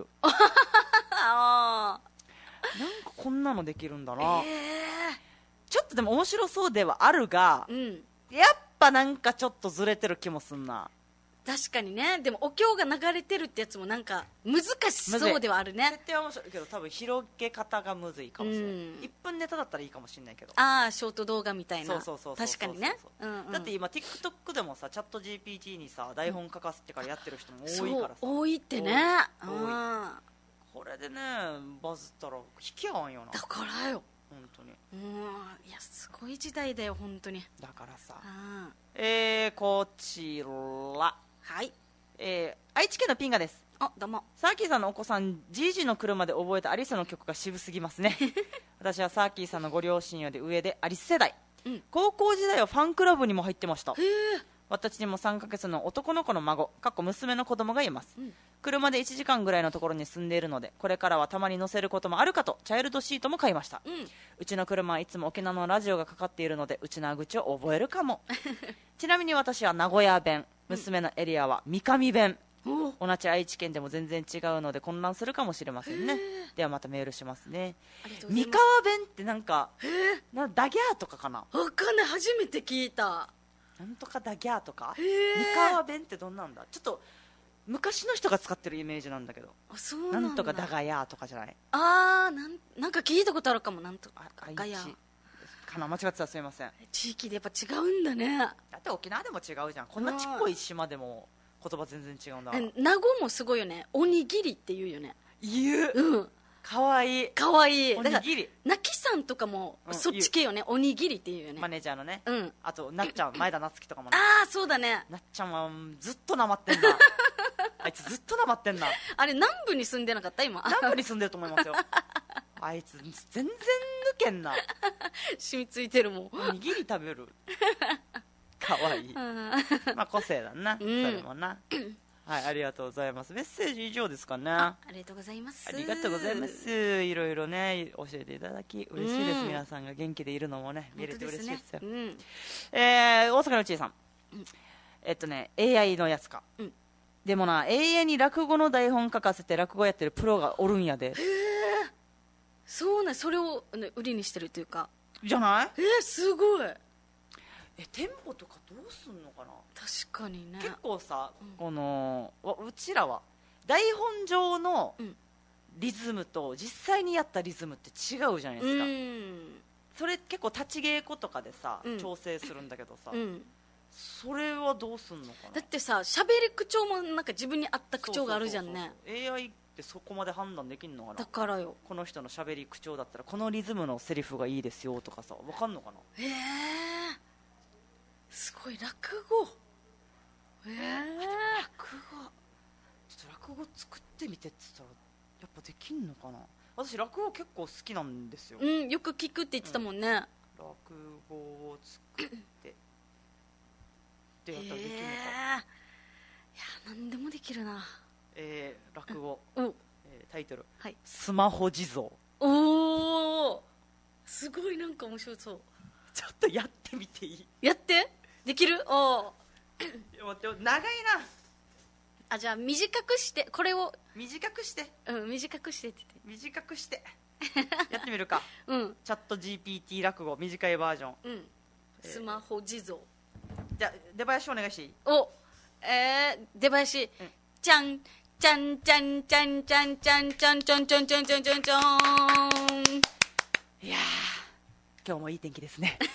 [SPEAKER 1] なんかこんなのできるんだな。ちょっとでも面白そうではあるが、やっぱなんかちょっとずれてる気もすんな。
[SPEAKER 2] 確かにね。でもお経が流れてるってやつもなんか難しそうではあるね。
[SPEAKER 1] 設定は面白いけど多分広げ方がむずいかもしれない。1分ネタだったらいいかもしれないけど。
[SPEAKER 2] ショート動画みたいな。確かにね。
[SPEAKER 1] だって今 TikTok でもさ、チャット GPT にさ台本書かせてからやってる人も多いからさ。
[SPEAKER 2] 多いってね。
[SPEAKER 1] これでねバズったら引き合わんよな。
[SPEAKER 2] だからよ
[SPEAKER 1] 本当に。
[SPEAKER 2] いやすごい時代だよ本当に。
[SPEAKER 1] だからさ、こちら、愛知県のピンガです。
[SPEAKER 2] どうも。
[SPEAKER 1] サーキーさんのお子さん、じいじの車で覚えたアリスの曲が渋すぎますね。私はサーキーさんのご両親より上でアリス世代、高校時代はファンクラブにも入ってました。私にも3ヶ月の男の子の孫娘の子供がいます。車で1時間ぐらいのところに住んでいるので、これからはたまに乗せることもあるかとチャイルドシートも買いました。うちの車はいつも沖縄のラジオがかかっているので、うちの口を覚えるかも。ちなみに私は名古屋弁、娘のエリアは三上弁。同じ愛知県でも全然違うので混乱するかもしれませんね。ではまたメールしますね。三河弁ってなんかダギャーとかかな。
[SPEAKER 2] わかんない。初めて聞いた。
[SPEAKER 1] なんとかダギャーとか。三河弁ってどんなんだ。ちょっと昔の人が使ってるイメージなんだけど。
[SPEAKER 2] そうなんだ。
[SPEAKER 1] なんとかダガヤーとかじゃない。
[SPEAKER 2] なんか聞いたことあるかも。なんとかガヤー
[SPEAKER 1] かな。間違ってたらすいません。
[SPEAKER 2] 地域でやっぱ違うんだね。
[SPEAKER 1] だって沖縄でも違うじゃん。こんなちっこい島でも言葉全然違うんだ。
[SPEAKER 2] 名護もすごいよね。おにぎりって言うよね。
[SPEAKER 1] 言う、かわいい、
[SPEAKER 2] かわいい。
[SPEAKER 1] おにぎり。
[SPEAKER 2] なきさんとかもそっち系よね、おにぎりっていうよね、
[SPEAKER 1] マネージャーのね。あとなっちゃん、前田夏樹とかもね。
[SPEAKER 2] ああそうだね。
[SPEAKER 1] なっちゃんはずっとなまってんなあいつずっとなまってんな。
[SPEAKER 2] あれ南部に住んでなかった今。
[SPEAKER 1] 南部に住んでると思いますよあいつ全然抜けんな
[SPEAKER 2] 染みついてるもん。
[SPEAKER 1] おにぎり食べるかわいいまあ個性だな、それもなはい、ありがとうございます。メッセージ以上ですかね。
[SPEAKER 2] ありがとうございます。
[SPEAKER 1] ありがとうございます。いろいろね教えていただき嬉しいです。皆さんが元気でいるのもね見れて嬉しいですよ。大阪のちいさん、AI のやつか、でもな、永遠に落語の台本書かせて落語やってるプロがおるんやで。へえ、
[SPEAKER 2] そうね、それを、ね、売りにしてるというか
[SPEAKER 1] じゃない。
[SPEAKER 2] すごい。
[SPEAKER 1] テンポとかどうすんのかな。
[SPEAKER 2] 確かにね。
[SPEAKER 1] 結構さ、このうちらは台本上のリズムと実際にやったリズムって違うじゃないですか。それ結構立ち稽古とかでさ、調整するんだけどさ、それはどうすんのかな。
[SPEAKER 2] だってさ、喋り口調もなんか自分に合った口調があるじゃんね。
[SPEAKER 1] AI ってそこまで判断できんのかな。
[SPEAKER 2] だからよ、
[SPEAKER 1] この人の喋り口調だったらこのリズムのセリフがいいですよとかさ、分かんのかな。
[SPEAKER 2] すごい落語。
[SPEAKER 1] 落語作ってみてって言ったらやっぱできんのかな。私落語結構好きなんですよ。
[SPEAKER 2] よく聞くって言ってたもんね。
[SPEAKER 1] 落語を作ってってやったらできるのか。いや、
[SPEAKER 2] 何でもできるな。
[SPEAKER 1] 落語、タイトル、スマホ地蔵。
[SPEAKER 2] おお、すごい、なんか面白そう。
[SPEAKER 1] ちょっとやってみていい？
[SPEAKER 2] やって。できる？お
[SPEAKER 1] 待って、長いな
[SPEAKER 2] あ。じゃあ短くして、これを
[SPEAKER 1] 短くして、
[SPEAKER 2] 短くしてって言って、
[SPEAKER 1] 短くしてやってみるか。チャット GPT 落語短いバージョン、
[SPEAKER 2] スマホ地蔵。
[SPEAKER 1] じゃあ出囃子お願いしていい？
[SPEAKER 2] 出囃子、ちゃんちゃんちゃんちゃんちゃんちゃんちゃんちゃんちゃんちゃんちゃんちゃんちゃん。
[SPEAKER 1] いや今日もいい天気ですね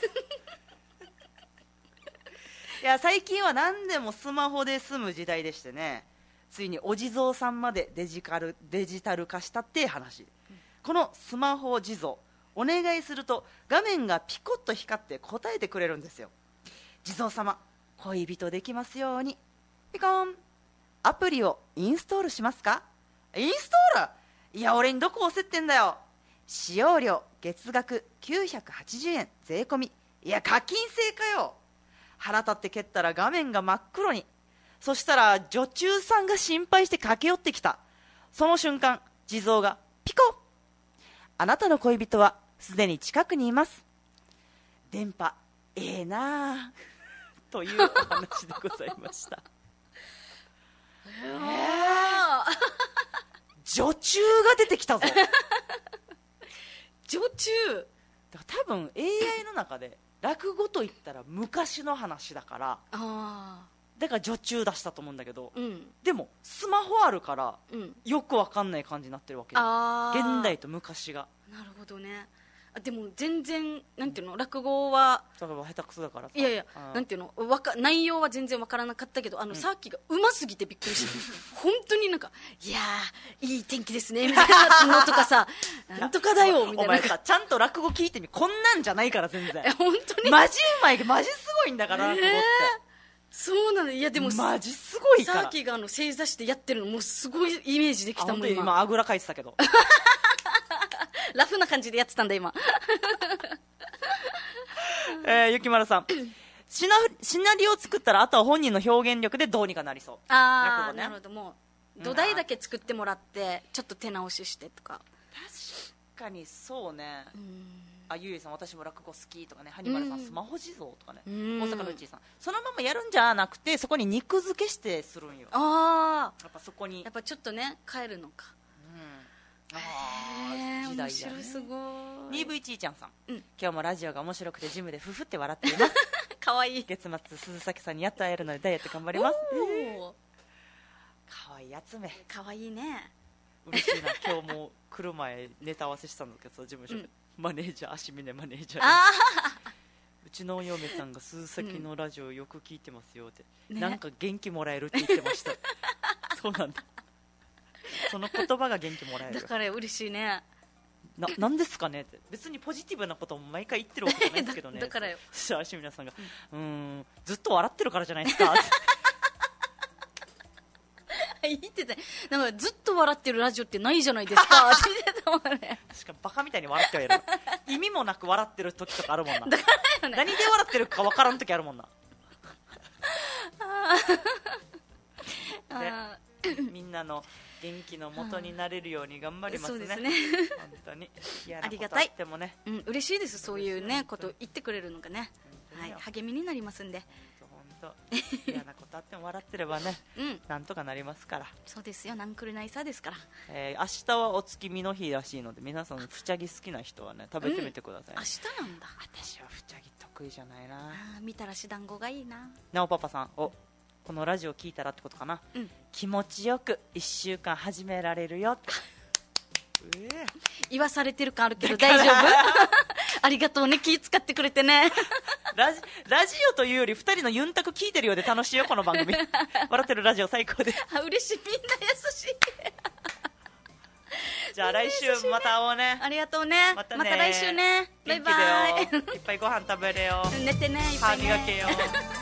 [SPEAKER 1] いや最近は何でもスマホで済む時代でしてね、ついにお地蔵さんまでデジタル化したって話、このスマホ地蔵お願いすると画面がピコッと光って答えてくれるんですよ。地蔵様、恋人できますように。ピコン。アプリをインストールしますか？インストール？いや俺にどこ押せってんだよ。使用料月額980円税込み。いや課金制かよ。腹立って蹴ったら画面が真っ黒に。そしたら女中さんが心配して駆け寄ってきた。その瞬間地蔵がピコッ。あなたの恋人はすでに近くにいます。電波なあというお話でございました女中が出てきたぞ
[SPEAKER 2] 女中
[SPEAKER 1] だから多分 AI の中で落語といったら昔の話だから、だから女中出したと思うんだけど、でもスマホあるから、よくわかんない感じになってるわけよ。現代と昔が。
[SPEAKER 2] なるほどね。でも全然なんていうの、落語は
[SPEAKER 1] 下手くそだからさ。
[SPEAKER 2] いやなんていうの、内容は全然わからなかったけど、さっきがうますぎてびっくりした本当になんか、いやーいい天気ですねみたいなのとかさなんとかだよみたいな。
[SPEAKER 1] お前さちゃんと落語聞いてみ、こんなんじゃないから全然
[SPEAKER 2] 本当に
[SPEAKER 1] マジうまい、マジすごいんだから落語って。
[SPEAKER 2] そうなの。いやでも
[SPEAKER 1] マジすごいから、
[SPEAKER 2] さっきが正座してやってるのもうすごいイメージできたもん。
[SPEAKER 1] 今あぐらかいてたけど
[SPEAKER 2] ラフな感じでやってたんだ今
[SPEAKER 1] ゆきまるさんシナリオを作ったらあとは本人の表現力でどうにかなりそう。
[SPEAKER 2] なるほど。もう土台だけ作ってもらってちょっと手直ししてとか。
[SPEAKER 1] 確かにそうね。ゆいさん私も落語好きとかね、はにまるさんスマホ地蔵とかね、大阪のうちさんそのままやるんじゃなくてそこに肉付けしてするんよ。やっぱそこに
[SPEAKER 2] やっぱちょっとね変えるのか。
[SPEAKER 1] 時代だね。面
[SPEAKER 2] 白い、すごい。
[SPEAKER 1] 2V ちーちゃんさん、今日もラジオが面白くてジムでフフって笑っています
[SPEAKER 2] かわいい。
[SPEAKER 1] 月末鈴崎さんにやっと会えるのでダイエット頑張ります。かわいいやつめ。
[SPEAKER 2] かわいいね。
[SPEAKER 1] 嬉しいな。今日も来る前ネタ合わせしたんだけど事務所で、マネージャー足峰マネージャーうちのお嫁さんが鈴崎のラジオよく聞いてますよって、なんか元気もらえるって言ってましたそうなんだ。 その言葉が元気もらえる。
[SPEAKER 2] だから嬉しいね。
[SPEAKER 1] なんですかねって、別にポジティブなことも毎回言ってるわけじゃないですけどね。
[SPEAKER 2] だからよ。
[SPEAKER 1] そしたら清水さんが、ずっと笑ってるからじゃないですかって
[SPEAKER 2] 言ってて、なんかずっと笑ってるラジオってないじゃないですかって言ってたもんね。
[SPEAKER 1] しかもバカみたいに笑ってはいる。意味もなく笑ってる時とかあるもんな。
[SPEAKER 2] だからよね。
[SPEAKER 1] 何で笑ってるか分からん時あるもんな。でみんなの元気の元になれるように頑張りますね。
[SPEAKER 2] そうですね。
[SPEAKER 1] 本当に
[SPEAKER 2] ありがたい。
[SPEAKER 1] でもね、
[SPEAKER 2] 嬉しいです。そういうねこと言ってくれるのがね、はい、励みになりますんで。
[SPEAKER 1] 本当嫌なことあっても笑ってればね、なんとかなりますから。
[SPEAKER 2] そうですよ。なんくるないさですから。
[SPEAKER 1] 明日はお月見の日らしいので、皆さんふちゃぎ好きな人はね食べてみてください、ね。
[SPEAKER 2] 明日なんだ。
[SPEAKER 1] 私はふちゃぎ得意じゃないな。
[SPEAKER 2] みたらし団子がいいな。
[SPEAKER 1] なおパパさん、このラジオ聞いたらってことかな、気持ちよく1週間始められるよって
[SPEAKER 2] 言わされてる感あるけど大丈夫ありがとうね、気使ってくれてね
[SPEAKER 1] ラジオというより2人のユンタク聞いてるようで楽しいよこの番組笑ってるラジオ最高です。
[SPEAKER 2] 嬉しい、みんな優しい
[SPEAKER 1] じゃあ来週また会おうね。
[SPEAKER 2] ありがとうね。また来週ね。バイバイ。
[SPEAKER 1] いっぱいご飯食べれよ。
[SPEAKER 2] 寝てね。いっぱいね。
[SPEAKER 1] 歯磨けよ